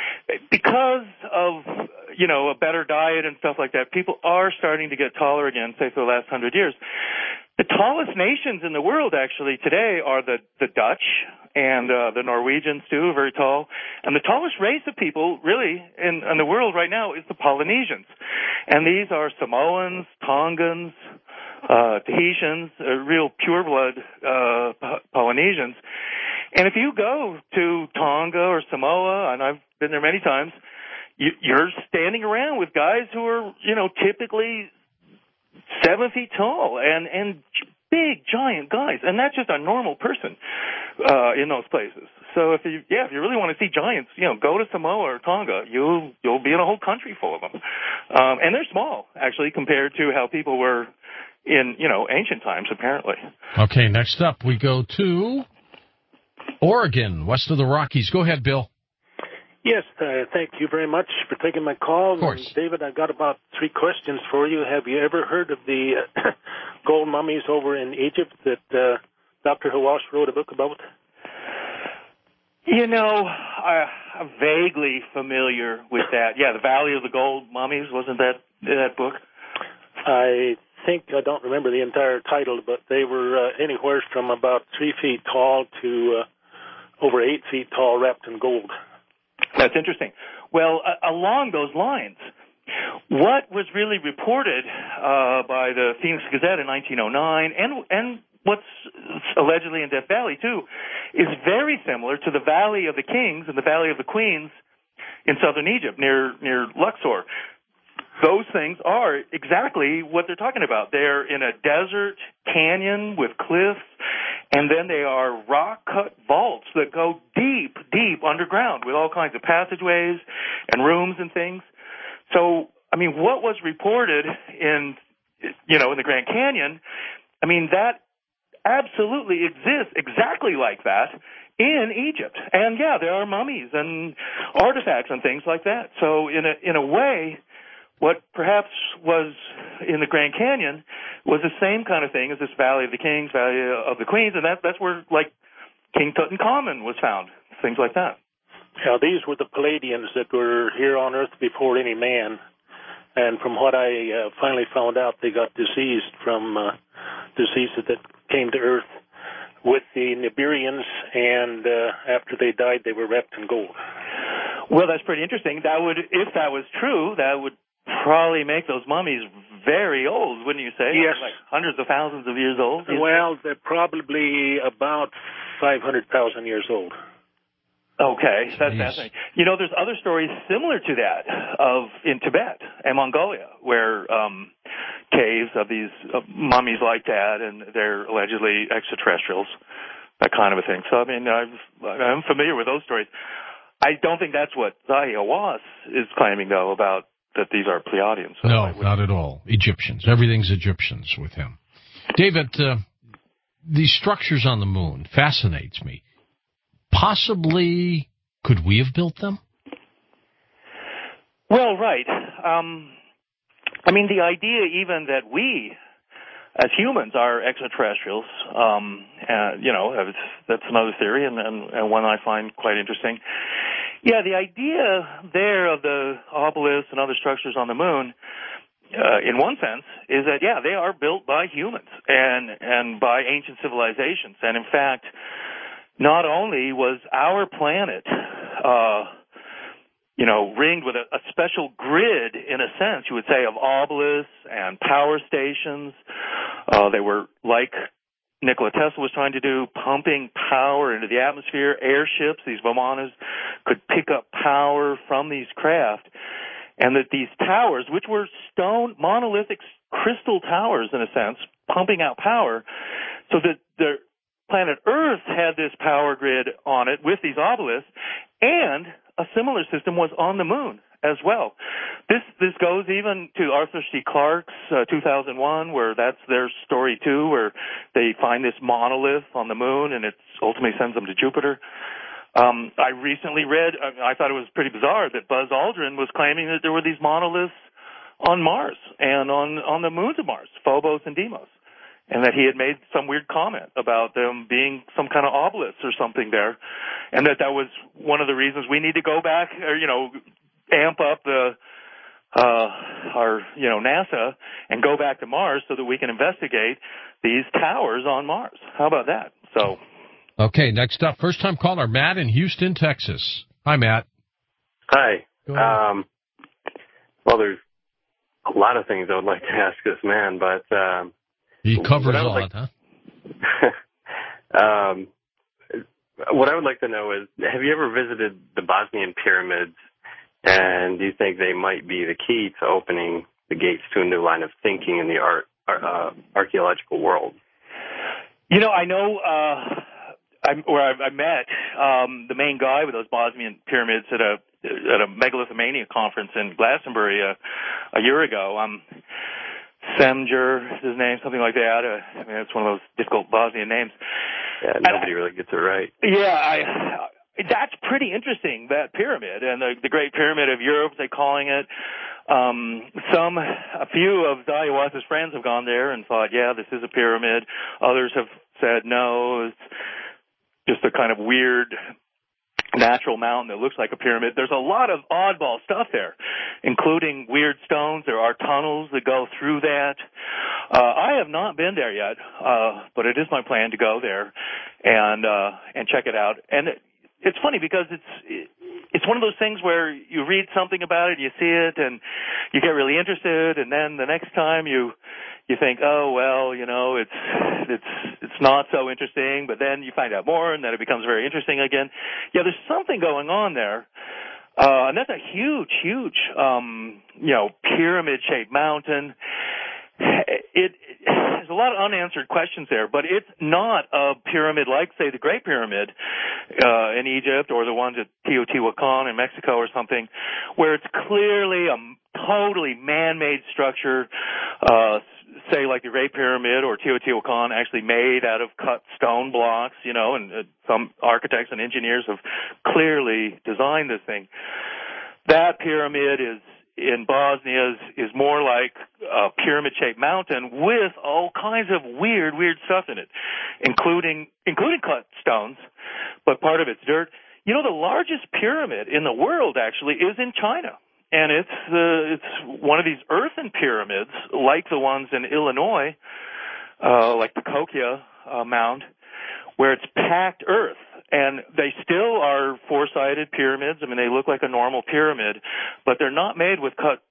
B: because of, you know, a better diet and stuff like that, people are starting to get taller again, say, for the last hundred years. The tallest nations in the world, actually, today are the, the Dutch and uh, the Norwegians, too, very tall. And the tallest race of people, really, in, in the world right now is the Polynesians. And these are Samoans, Tongans, uh, Tahitians, uh, real pure-blood uh, Polynesians. And if you go to Tonga or Samoa, and I've been there many times, you, you're standing around with guys who are, you know, typically seven feet tall and, and big, giant guys. And that's just a normal person uh, in those places. So if you, yeah, if you really want to see giants, you know, go to Samoa or Tonga. You'll, you'll be in a whole country full of them. Um, and they're small, actually, compared to how people were in, you know, ancient times, apparently.
A: Okay, next up we go to Oregon, west of the Rockies. Go ahead, Bill.
D: Yes, uh, thank you very much for taking my call.
A: Of course.
D: And David, I've got about three questions for you. Have you ever heard of the uh, gold mummies over in Egypt that uh, Doctor Hawash wrote a book about?
B: You know, I, I'm vaguely familiar with that. Yeah, the Valley of the Gold Mummies, wasn't that that book?
D: I think, I don't remember the entire title, but they were uh, anywhere from about three feet tall to uh, over eight feet tall, wrapped in gold.
B: That's interesting. Well, uh, along those lines, what was really reported uh, by the Phoenix Gazette in nineteen oh nine, and and what's allegedly in Death Valley, too, is very similar to the Valley of the Kings and the Valley of the Queens in southern Egypt, near near Luxor. Those things are exactly what they're talking about. They're in a desert canyon with cliffs, and then they are rock-cut vaults that go deep, deep underground with all kinds of passageways and rooms and things. So, I mean, what was reported in, you know, in the Grand Canyon, I mean, that absolutely exists exactly like that in Egypt. And, yeah, there are mummies and artifacts and things like that. So, in a in a way, what perhaps was in the Grand Canyon was the same kind of thing as this Valley of the Kings, Valley of the Queens, and that, that's where, like, King Tutankhamun was found, things like that.
D: Yeah, these were the Palladians that were here on Earth before any man. And from what I uh, finally found out, they got diseased from uh, diseases that came to Earth with the Nibirians, and uh, after they died, they were wrapped in gold.
B: Well, that's pretty interesting. That would, if that was true, that would probably make those mummies very old, wouldn't you say?
D: Yes.
B: Like hundreds of thousands of years old?
D: Well, they're probably about five hundred thousand years old.
B: Okay, that's
A: Jeez.
B: fascinating. You know, there's other stories similar to that of in Tibet and Mongolia, where um, caves of these uh, mummies like that, and they're allegedly extraterrestrials, that kind of a thing. So, I mean, I've, I'm familiar with those stories. I don't think that's what Zahi Hawass is claiming, though, about that these are Pleiadians. So
A: no, not at all. Egyptians. Everything's Egyptians with him. David, uh, these structures on the moon fascinates me. Possibly, could we have built them?
B: Well, right. Um, I mean, the idea even that we, as humans, are extraterrestrials, um, uh, you know, that's another theory, and, and, and one I find quite interesting. Yeah, the idea there of the obelisks and other structures on the moon, uh, in one sense, is that, yeah, they are built by humans and, and by ancient civilizations. And, in fact, not only was our planet, uh, you know, ringed with a, a special grid, in a sense, you would say, of obelisks and power stations. Uh, they were, like Nikola Tesla was trying to do, pumping power into the atmosphere. Airships, these Vimanas, could pick up power from these craft. And that these towers, which were stone, monolithic crystal towers, in a sense, pumping out power, so that the planet Earth had this power grid on it with these obelisks, and a similar system was on the moon as well. This this goes even to Arthur C. Clarke's uh, two thousand one, where that's their story too, where they find this monolith on the moon, and it ultimately sends them to Jupiter. Um, I recently read, I thought it was pretty bizarre, that Buzz Aldrin was claiming that there were these monoliths on Mars and on, on the moons of Mars, Phobos and Deimos, and that he had made some weird comment about them being some kind of obelisk or something there, and that that was one of the reasons we need to go back, or, you know, amp up the uh our, you know, NASA and go back to Mars so that we can investigate these towers on Mars. How about that? So...
A: Okay, next up, first-time caller, Matt in Houston, Texas. Hi, Matt.
E: Hi.
A: Go ahead. Um,
E: well, there's a lot of things I would like to ask this man, but... Um,
A: he covers a lot,
E: like,
A: huh?
E: um, what I would like to know is, have you ever visited the Bosnian pyramids, and do you think they might be the key to opening the gates to a new line of thinking in the art, uh, archaeological world?
B: You know, I know... Uh I, where I, I met um, the main guy with those Bosnian pyramids at a at a megalithomania conference in Glastonbury a, a year ago. Um, Semjer is his name, something like that. Uh, I mean, it's one of those difficult Bosnian names.
E: Yeah, nobody I, really gets it right.
B: Yeah, I, that's pretty interesting, that pyramid, and the, the Great Pyramid of Europe, they're calling it. Um, some, a few of Zahi Hawass's friends have gone there and thought, yeah, this is a pyramid. Others have said, no, it's just a kind of weird natural mountain that looks like a pyramid. There's a lot of oddball stuff there, including weird stones. There are tunnels that go through that. Uh, I have not been there yet, uh, but it is my plan to go there and uh, and check it out. And it, it's funny because it's it's one of those things where you read something about it, you see it, and you get really interested, and then the next time you you think, oh well, you know, it's it's it's not so interesting, but then you find out more, and then it becomes very interesting again. Yeah, there's something going on there, uh, and that's a huge, huge, um, you know, pyramid-shaped mountain. It, it there's a lot of unanswered questions there, but it's not a pyramid like, say, the Great Pyramid uh, in Egypt or the ones at Teotihuacan in Mexico or something, where it's clearly a totally man-made structure, uh, say like the Great Pyramid or Teotihuacan, actually made out of cut stone blocks, you know, and uh, some architects and engineers have clearly designed this thing. That pyramid is in Bosnia is, is more like a pyramid-shaped mountain with all kinds of weird, weird stuff in it, including including cut stones, but part of it's dirt. You know, the largest pyramid in the world actually is in China, and it's uh, it's one of these earthen pyramids like the ones in Illinois, uh, like the Kokya uh, Mound, where it's packed earth. And they still are four-sided pyramids. I mean, they look like a normal pyramid, but they're not made with cut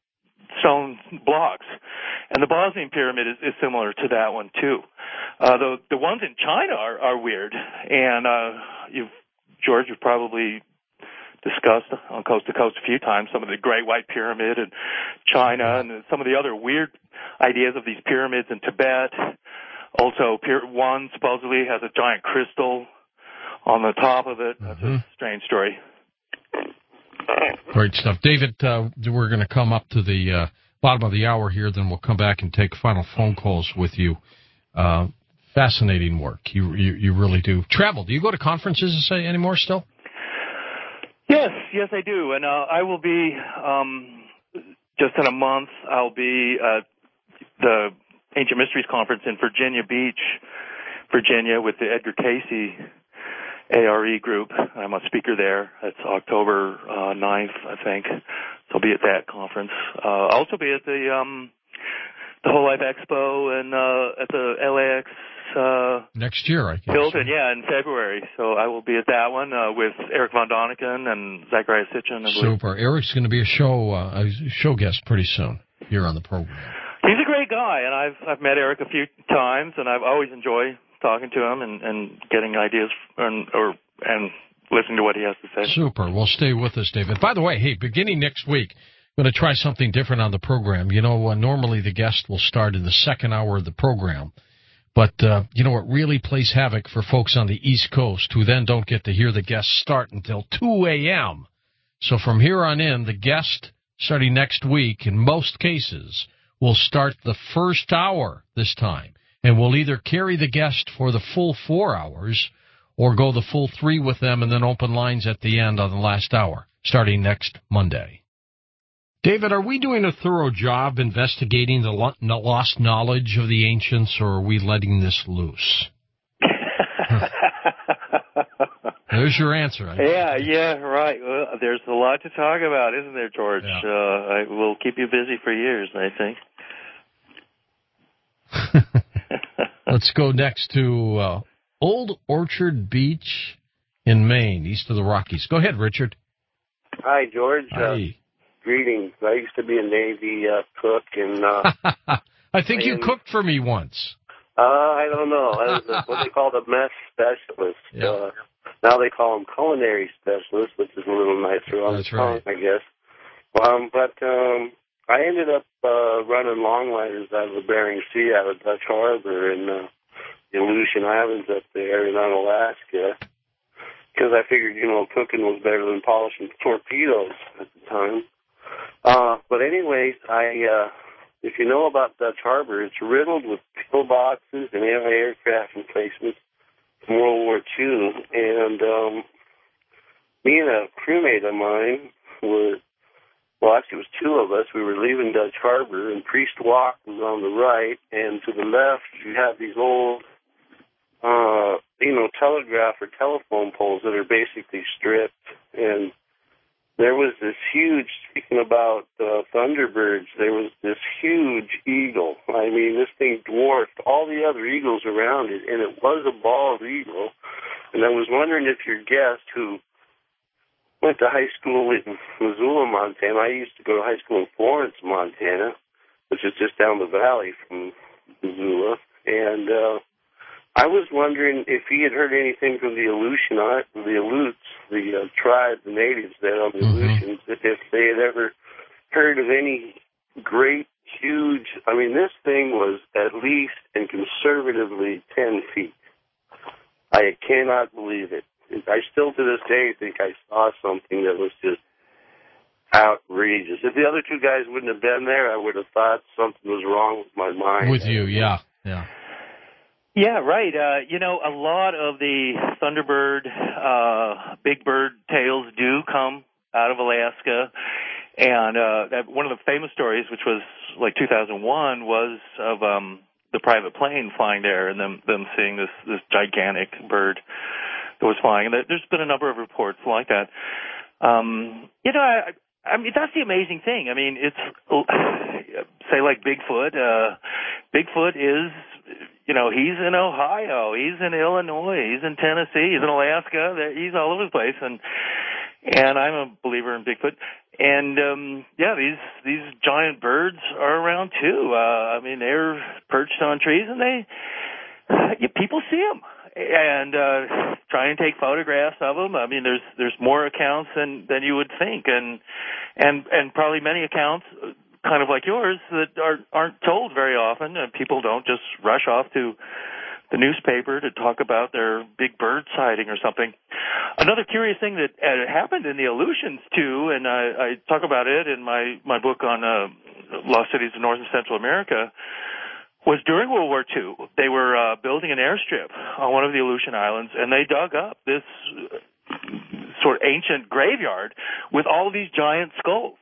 B: stone blocks. And the Bosnian pyramid is, is similar to that one, too. Uh, the, the ones in China are, are weird. And, uh, you've, George, you've probably discussed on Coast to Coast a few times some of the Great White Pyramid in China and some of the other weird ideas of these pyramids in Tibet. Also, one supposedly has a giant crystal on the top of it. That's mm-hmm. a strange story.
A: Great stuff. David, uh, we're going to come up to the uh, bottom of the hour here, then we'll come back and take final phone calls with you. Uh, fascinating work. You, you you really do. Travel. Do you go to conferences anymore still?
B: Yes, yes, I do. And uh, I will be, um, just in a month, I'll be at the Ancient Mysteries Conference in Virginia Beach, Virginia, with the Edgar Casey A R E group. I'm a speaker there. It's October uh, ninth, I think. So I'll be at that conference. Uh, I'll also be at the um, the Whole Life Expo and uh, at the L A X uh,
A: next year, I guess.
B: Hilton, yeah, in February. So I will be at that one uh, with Eric Von Doniken and Zachariah Sitchin.
A: Super. Eric's going to be a show uh, a show guest pretty soon here on the program.
B: He's a great guy, and I've I've met Eric a few times, and I've always enjoyed talking to him and, and getting ideas and or and listening to what he has to say.
A: Super. Well, stay with us, David. By the way, hey, beginning next week, I'm going to try something different on the program. You know, uh, normally the guest will start in the second hour of the program. But, uh, you know, it really plays havoc for folks on the East Coast who then don't get to hear the guest start until two a.m. So from here on in, the guest, starting next week, in most cases, will start the first hour this time. And we'll either carry the guest for the full four hours or go the full three with them and then open lines at the end on the last hour, starting next Monday. David, are we doing a thorough job investigating the lo- lost knowledge of the ancients, or are we letting this loose? There's your answer. I
B: yeah, yeah, right. Well, there's a lot to talk about, isn't there, George?
A: Yeah.
B: Uh, I will keep you busy for years, I think.
A: Let's go next to uh, Old Orchard Beach in Maine, east of the Rockies. Go ahead, Richard.
F: Hi, George.
A: Hi.
F: Uh, greetings. I used to be a Navy uh, cook, and uh,
A: I think you
F: and,
A: cooked for me once.
F: Uh, I don't know. I was a, what they call the mess specialist.
A: Yeah.
F: Uh, now they call them culinary specialist, which is a little nicer on
A: That's
F: the
A: right.
F: tongue, I guess. Um, but um, I ended up uh, running longliners out of the Bering Sea, out of Dutch Harbor, and uh, the Aleutian Islands up there in Alaska, because I figured, you know, cooking was better than polishing torpedoes at the time. Uh, but anyways, I, uh, if you know about Dutch Harbor, it's riddled with pillboxes and anti-aircraft emplacements from World War Two. And um, me and a crewmate of mine were, well, actually it was two of us. We were leaving Dutch Harbor, and Priest Walk was on the right, and to the left you have these old, uh, you know, telegraph or telephone poles that are basically stripped. And there was this huge, speaking about uh, Thunderbirds, there was this huge eagle. I mean, this thing dwarfed all the other eagles around it, and it was a bald eagle. And I was wondering if your guest, who went to high school in Missoula, Montana, I used to go to high school in Florence, Montana, which is just down the valley from Missoula, and uh, I was wondering if he had heard anything from the Aleutian, the Aleuts, the uh, tribe, the natives there on the mm-hmm. Aleutians, if they had ever heard of any great, huge, I mean, this thing was at least and conservatively ten feet. I cannot believe it. I still to this day think I saw something that was just outrageous. If the other two guys wouldn't have been there, I would have thought something was wrong with my mind.
A: With you, yeah, yeah.
B: Yeah, right. Uh, you know, a lot of the Thunderbird, uh, big bird tales do come out of Alaska. And uh, that, one of the famous stories, which was like two thousand one, was of um, the private plane flying there and them, them seeing this, this gigantic bird that was flying. And there's been a number of reports like that. Um, you know, I, I mean, that's the amazing thing. I mean, it's, say like Bigfoot. Uh, Bigfoot is, you know, he's in Ohio, he's in Illinois, he's in Tennessee, he's in Alaska, he's all over the place. And and I'm a believer in Bigfoot. And um, yeah, these these giant birds are around too. Uh, I mean, they're perched on trees, and they yeah, people see them and uh, try and take photographs of them. I mean, there's there's more accounts than than you would think, and and and probably many accounts, kind of like yours, that are, aren't told very often. And people don't just rush off to the newspaper to talk about their big bird sighting or something. Another curious thing that uh, happened in the Aleutians, too, and I, I talk about it in my, my book on uh, lost cities of North and Central America, was during World War Two. They were uh, building an airstrip on one of the Aleutian Islands, and they dug up this sort of ancient graveyard with all of these giant skulls.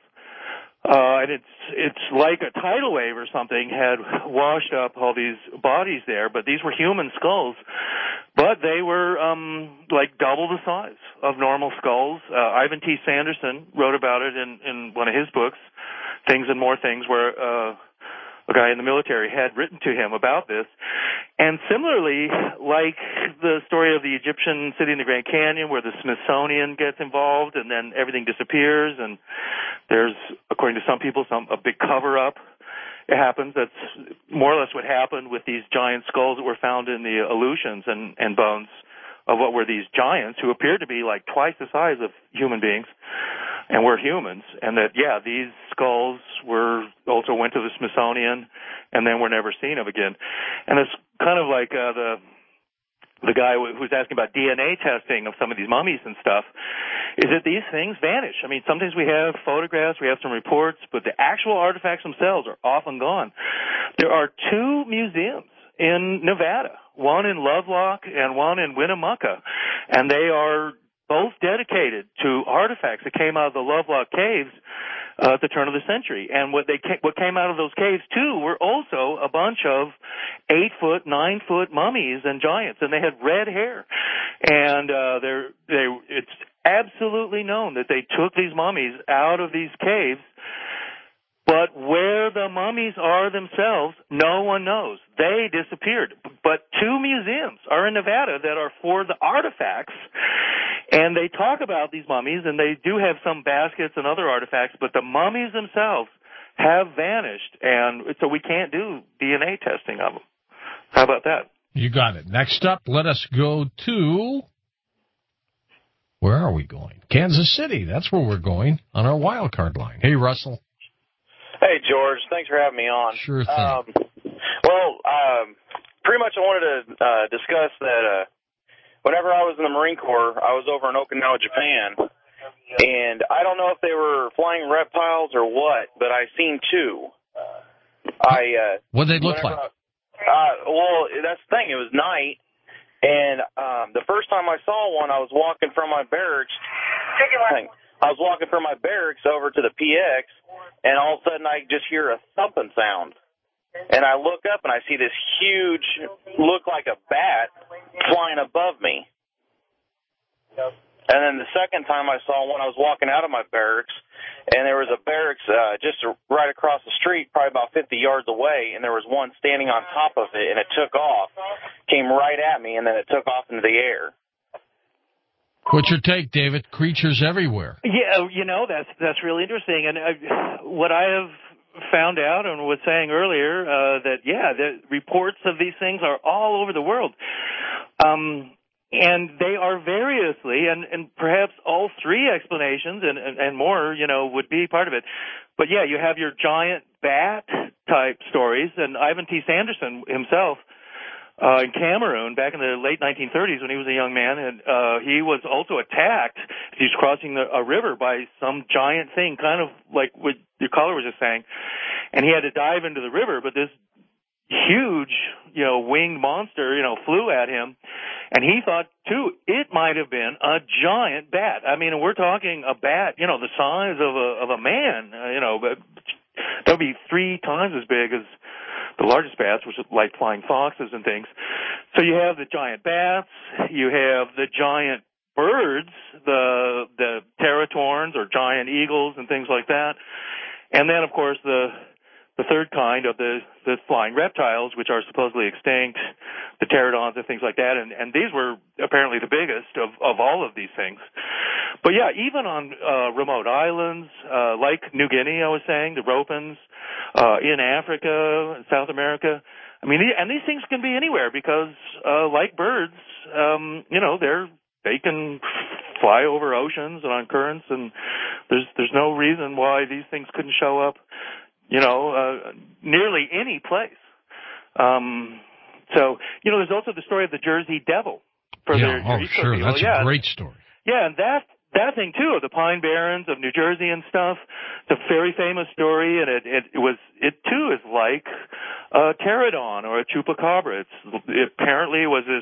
B: Uh, and it's it's like a tidal wave or something had washed up all these bodies there, but these were human skulls. But they were um, like double the size of normal skulls. Uh, Ivan T. Sanderson wrote about it in, in one of his books, Things and More Things, where uh, a guy in the military had written to him about this. And similarly, like the story of the Egyptian city in the Grand Canyon, where the Smithsonian gets involved and then everything disappears, and there's, according to some people, some a big cover-up. It happens. That's more or less what happened with these giant skulls that were found in the Aleutians and, and bones of what were these giants who appeared to be like twice the size of human beings and were humans. And that, yeah, these skulls were also went to the Smithsonian and then were never seen of again. And it's kind of like uh, the the guy who's asking about D N A testing of some of these mummies and stuff, is that these things vanish. I mean, sometimes we have photographs, we have some reports, but the actual artifacts themselves are often gone. There are two museums in Nevada, one in Lovelock and one in Winnemucca, and they are both dedicated to artifacts that came out of the Lovelock caves uh, at the turn of the century. And what they ca- what came out of those caves, too, were also a bunch of eight-foot, nine-foot mummies and giants, and they had red hair. And uh, they're, they it's absolutely known that they took these mummies out of these caves, but where the mummies are themselves, no one knows. They disappeared. But two museums are in Nevada that are for the artifacts, and they talk about these mummies, and they do have some baskets and other artifacts, but the mummies themselves have vanished, and so we can't do D N A testing of them. How about that?
A: You got it. Next up, let us go to... Where are we going? Kansas City. That's where we're going on our wild card line. Hey, Russell.
G: Hey, George. Thanks for having me on.
A: Sure thing.
G: Um, well, um, pretty much I wanted to uh, discuss that uh, whenever I was in the Marine Corps, I was over in Okinawa, Japan, and I don't know if they were flying reptiles or what, but I seen two. I uh,
A: what did they look like?
G: I, uh, well, that's the thing. It was night. And um, the first time I saw one, I was walking from my barracks. I was walking from my barracks over to the P X, and all of a sudden I just hear a thumping sound. And I look up, and I see this huge, look like a bat, flying above me. And then the second time I saw one, I was walking out of my barracks, and there was a barracks uh, just right across the street, probably about fifty yards away, and there was one standing on top of it, and it took off, came right at me, and then it took off into the air.
A: What's your take, David? Creatures everywhere.
B: Yeah, you know, that's that's really interesting. And uh, what I have found out and was saying earlier, uh, that, yeah, the reports of these things are all over the world. Um And they are variously, and, and perhaps all three explanations and, and, and more, you know, would be part of it. But, yeah, you have your giant bat-type stories, and Ivan T. Sanderson himself uh, in Cameroon back in the late nineteen thirties when he was a young man, and uh, he was also attacked. He was crossing the, a river by some giant thing, kind of like what your caller was just saying, and he had to dive into the river, but this huge, you know, winged monster, you know, flew at him, and he thought, too, it might have been a giant bat. I mean, we're talking a bat, you know, the size of a of a man, uh, you know, but that would be three times as big as the largest bats, which are like flying foxes and things. So you have the giant bats, you have the giant birds, the the teratorns or giant eagles and things like that, and then, of course, the The third kind of the, the flying reptiles, which are supposedly extinct, the pterodons and things like that, and, and these were apparently the biggest of, of all of these things. but yeah, even on uh, remote islands uh, like New Guinea, I was saying, the Ropens, uh, in Africa, South America. I mean, and these things can be anywhere because, uh, like birds, um, you know, they're they can fly over oceans and on currents, and there's there's no reason why these things couldn't show up, you know, uh, nearly any place. Um, so, you know, there's also the story of the Jersey Devil. For
A: yeah,
B: their,
A: oh, sure,
B: people.
A: that's
B: yeah.
A: a great story.
B: Yeah, and that that thing too, of the Pine Barrens of New Jersey and stuff. It's a very famous story, and it it, it was it too is like a pterodon or a chupacabra. It's it apparently was this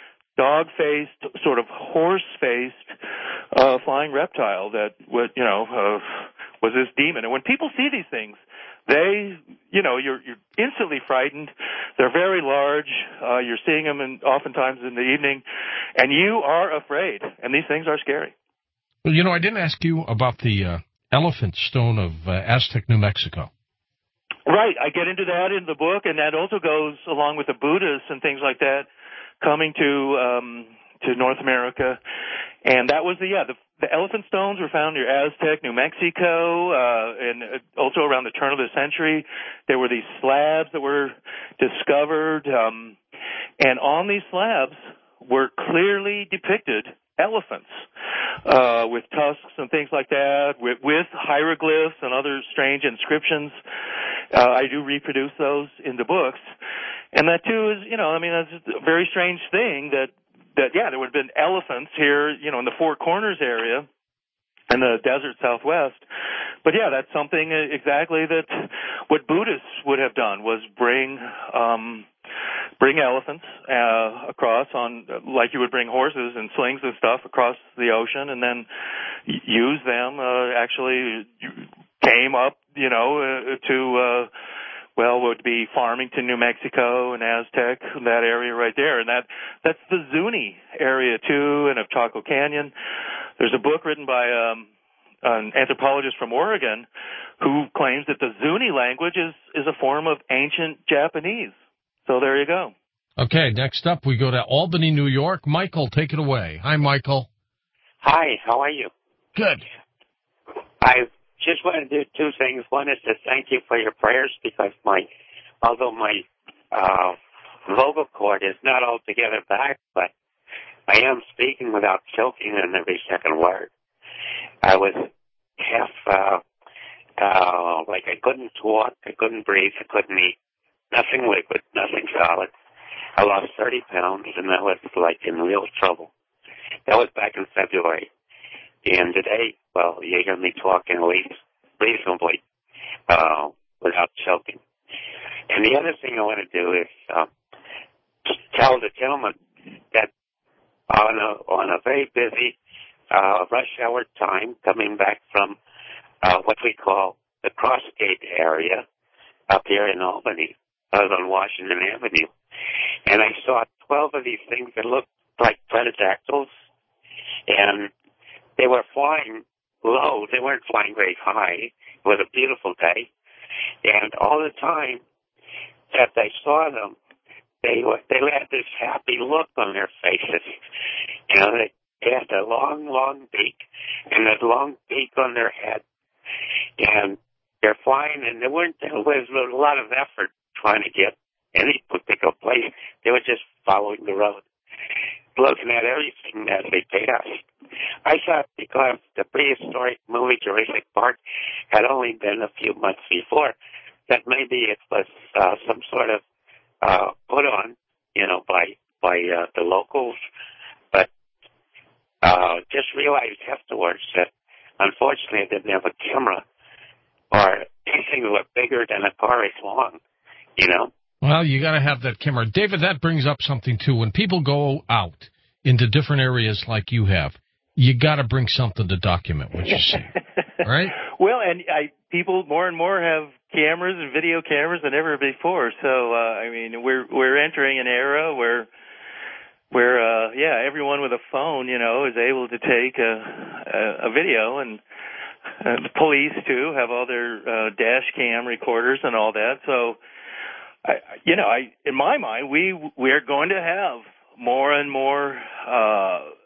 B: dog-faced, sort of horse-faced uh, flying reptile that would, you know, uh, was this demon. And when people see these things, they, you know, you're you're instantly frightened. They're very large. Uh, you're seeing them in, oftentimes in the evening, and you are afraid. And these things are scary.
A: Well, you know, I didn't ask you about the uh, elephant stone of uh, Aztec, New Mexico.
B: Right. I get into that in the book, and that also goes along with the Buddhists and things like that coming to um, to North America. And that was the, yeah, the, the elephant stones were found near Aztec, New Mexico, uh, and also around the turn of the century. There were these slabs that were discovered, um, and on these slabs were clearly depicted elephants, uh, with tusks and things like that, with, with hieroglyphs and other strange inscriptions. Uh, I do reproduce those in the books. And that too is, you know, I mean, that's a very strange thing that, that, yeah, there would have been elephants here, you know, in the Four Corners area in the desert Southwest. But yeah, that's something exactly that what Buddhists would have done was bring, um, bring elephants, uh, across on, like you would bring horses and slings and stuff across the ocean, and then use them, uh, actually came up, you know, uh, to, uh, well, would be Farmington, New Mexico, and Aztec, that area right there. And that that's the Zuni area, too, and of Chaco Canyon. There's a book written by um, an anthropologist from Oregon who claims that the Zuni language is, is a form of ancient Japanese. So there you go.
A: Okay, next up we go to Albany, New York. Michael, take it away. Hi, Michael.
H: Hi, how are you?
A: Good.
H: I just want to do two things. One is to thank you for your prayers because my, although my uh, vocal cord is not altogether back, but I am speaking without choking on every second word. I was half, uh, uh, like I couldn't walk, I couldn't breathe, I couldn't eat, nothing liquid, nothing solid. I lost thirty pounds, and I was like in real trouble. That was back in February. And today, well, you hear me talking at least reasonably uh, without choking. And the other thing I want to do is uh, tell the gentleman that on a, on a very busy uh, rush hour time, coming back from uh, what we call the Crossgate area up here in Albany, I was on Washington Avenue, and I saw twelve of these things that looked like pterodactyls, and they were flying low. They weren't flying very high. It was a beautiful day. And all the time that I saw them, they were, they had this happy look on their faces. You know, they, they had a long, long beak and a long beak on their head. And they're flying, and there weren't, there was a lot of effort trying to get any particular place. They were just following the road, looking at everything as they passed. I thought because the prehistoric movie Jurassic Park had only been a few months before, that maybe it was uh, some sort of uh, put on, you know, by by uh, the locals. But uh, just realized afterwards that unfortunately I didn't have a camera or anything that looked bigger than a car is long, you know.
A: Well, you got to have that camera. David, that brings up something, too. When people go out into different areas like you have, you got to bring something to document what you see, right?
B: Well, and I, people more and more have cameras and video cameras than ever before. So, uh, I mean, we're we're entering an era where, where uh, yeah, everyone with a phone, you know, is able to take a, a, a video, and uh, the police too have all their uh, dash cam recorders and all that. So, I, you know, I in my mind, we we are going to have more and more. Uh,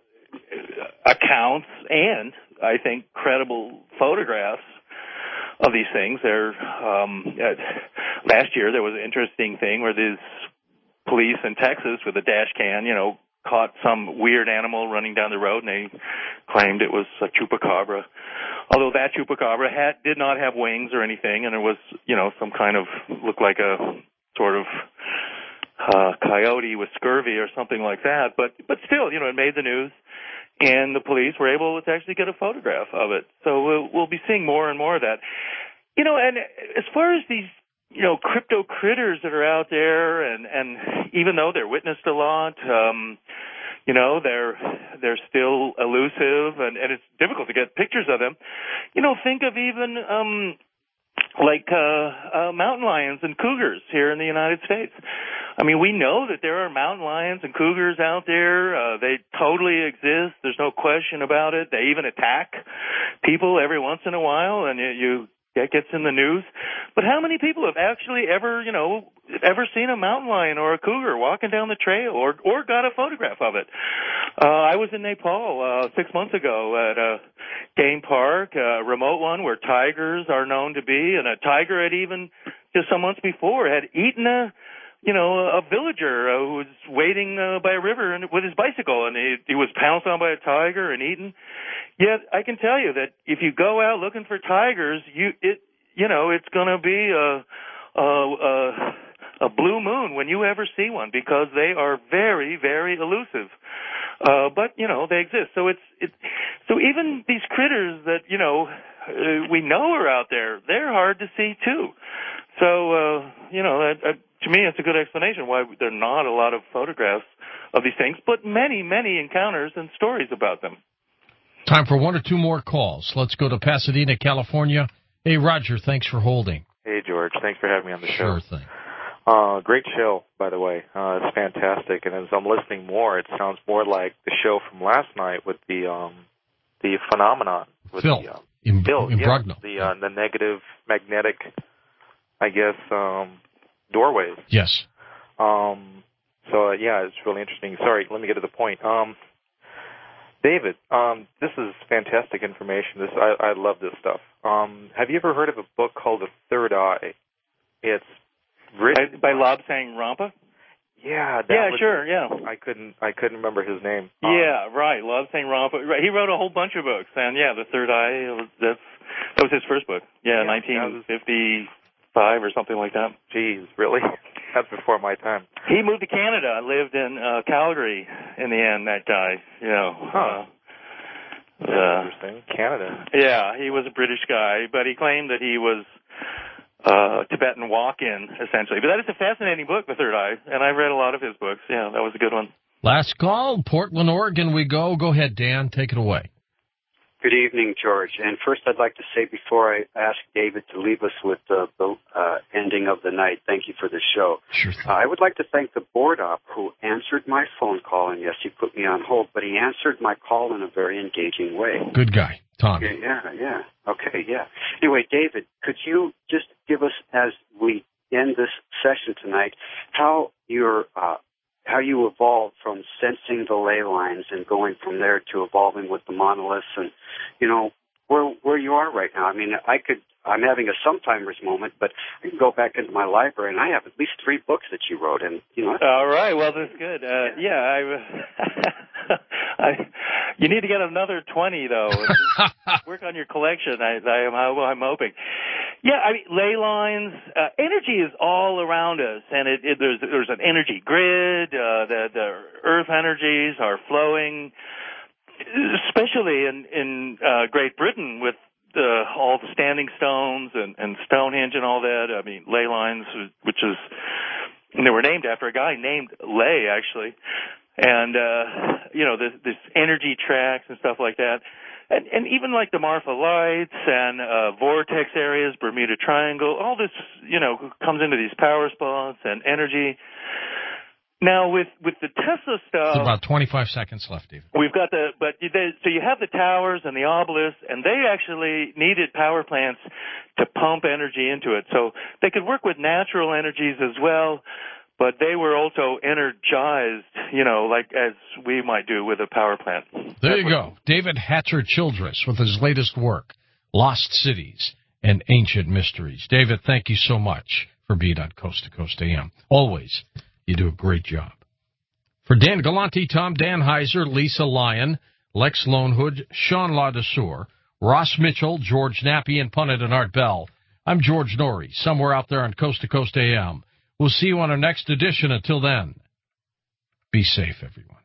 B: accounts and, I think, credible photographs of these things. There, um, uh, last year there was an interesting thing where these police in Texas with a dash cam, you know, caught some weird animal running down the road, and they claimed it was a chupacabra. Although that chupacabra had did not have wings or anything, and it was, you know, some kind of, looked like a sort of uh, coyote with scurvy or something like that. But but still, you know, it made the news, and the police were able to actually get a photograph of it. So we'll, we'll be seeing more and more of that. You know, and as far as these, you know, crypto critters that are out there, and, and even though they're witnessed a lot, um, you know, they're they're still elusive, and, and it's difficult to get pictures of them. You know, think of even um, like uh, uh, mountain lions and cougars here in the United States. I mean, we know that there are mountain lions and cougars out there. Uh, they totally exist. There's no question about it. They even attack people every once in a while, and you, you that gets in the news. But how many people have actually ever, you know, ever seen a mountain lion or a cougar walking down the trail, or or got a photograph of it? Uh, I was in Nepal uh, six months ago at a game park, a remote one where tigers are known to be, and a tiger had even, just some months before, had eaten a, you know, a villager uh, who was waiting uh, by a river and, with his bicycle, and he, he was pounced on by a tiger and eaten. Yet I can tell you that if you go out looking for tigers, you it you know it's going to be a, a a a blue moon when you ever see one, because they are very, very elusive. Uh, but you know they exist. So it's it. So even these critters that you know uh, we know are out there, they're hard to see too. So uh, you know that, uh, to me, it's a good explanation why there are not a lot of photographs of these things, but many, many encounters and stories about them.
A: Time for one or two more calls. Let's go to Pasadena, California. Hey, Roger, thanks for holding.
I: Hey, George. Thanks for having me on the show.
A: Sure thing.
I: Uh, great show, by the way. Uh, it's fantastic. And as I'm listening more, it sounds more like the show from last night with the um, the phenomenon. With
A: Phil.
I: The, uh,
A: in,
I: Phil,
A: in
I: yeah,
A: Brugno.
I: the, uh, the negative magnetic, I guess, um, doorways.
A: Yes.
I: Um, so, uh, yeah, it's really interesting. Sorry, let me get to the point. Um, David, um, this is fantastic information. This I, I love this stuff. Um, have you ever heard of a book called The Third Eye? It's written
B: by, by Lobsang Rampa.
I: Yeah, that
B: yeah,
I: was,
B: sure, yeah.
I: I couldn't, I couldn't remember his name.
B: Yeah, um, right, Lobsang Rampa. Right, he wrote a whole bunch of books, and yeah, The Third Eye. That's that was his first book. Yeah, yeah nineteen fifty-five or something like that.
I: Geez, really? That's before my time.
B: He moved to Canada, lived in uh, Calgary in the end, that guy, you know.
I: Huh.
B: Uh,
I: That's
B: uh,
I: interesting. Canada.
B: Yeah, he was a British guy, but he claimed that he was uh, Tibetan walk-in, essentially. But that is a fascinating book, The Third Eye, and I've read a lot of his books. Yeah, that was a good one.
A: Last call, Portland, Oregon we go. Go ahead, Dan. Take it away.
J: Good evening, George. And first I'd like to say, before I ask David to leave us with the, the uh, ending of the night, thank you for the show.
A: Sure.
J: Uh, I would like to thank the board op who answered my phone call, and yes, he put me on hold, but he answered my call in a very engaging way.
A: Good guy, Tom.
J: Yeah, yeah, yeah. Okay, yeah. Anyway, David, could you just give us, as we end this session tonight, how your uh, how you evolved from sensing the ley lines and going from there to evolving with the monoliths, and, you know, where where you are right now. I mean, I could, I'm having a sometimers moment, but I can go back into my library, and I have at least three books that you wrote, and, you know.
B: All right, well, that's good. Uh, yeah, I, I, you need to get another twenty, though. Work on your collection, I, I am, I'm hoping. Yeah, I mean, ley lines, uh, energy is all around us, and it, it, there's there's an energy grid. Uh, the the Earth energies are flowing, especially in in uh, Great Britain with the, all the standing stones and, and Stonehenge and all that. I mean, ley lines, which is, and they were named after a guy named Ley, actually, and uh, you know, this, this energy tracks and stuff like that. And, and even like the Marfa Lights and uh, vortex areas, Bermuda Triangle, all this, you know, comes into these power spots and energy. Now, with, with the Tesla stuff...
A: There's about twenty-five seconds left, David.
B: We've got the... But they, so you have the towers and the obelisks, and they actually needed power plants to pump energy into it. So they could work with natural energies as well. but they were also energized, you know, like as we might do with a power plant.
A: There you go. David Hatcher Childress with his latest work, Lost Cities and Ancient Mysteries. David, thank you so much for being on Coast to Coast A M. Always, you do a great job. For Dan Galante, Tom Danheiser, Lisa Lyon, Lex Lonehood, Sean LaDesseur, Ross Mitchell, George Nappy, and Pundit and Art Bell, I'm George Norrie, somewhere out there on Coast to Coast A M. We'll see you on our next edition. Until then, be safe, everyone.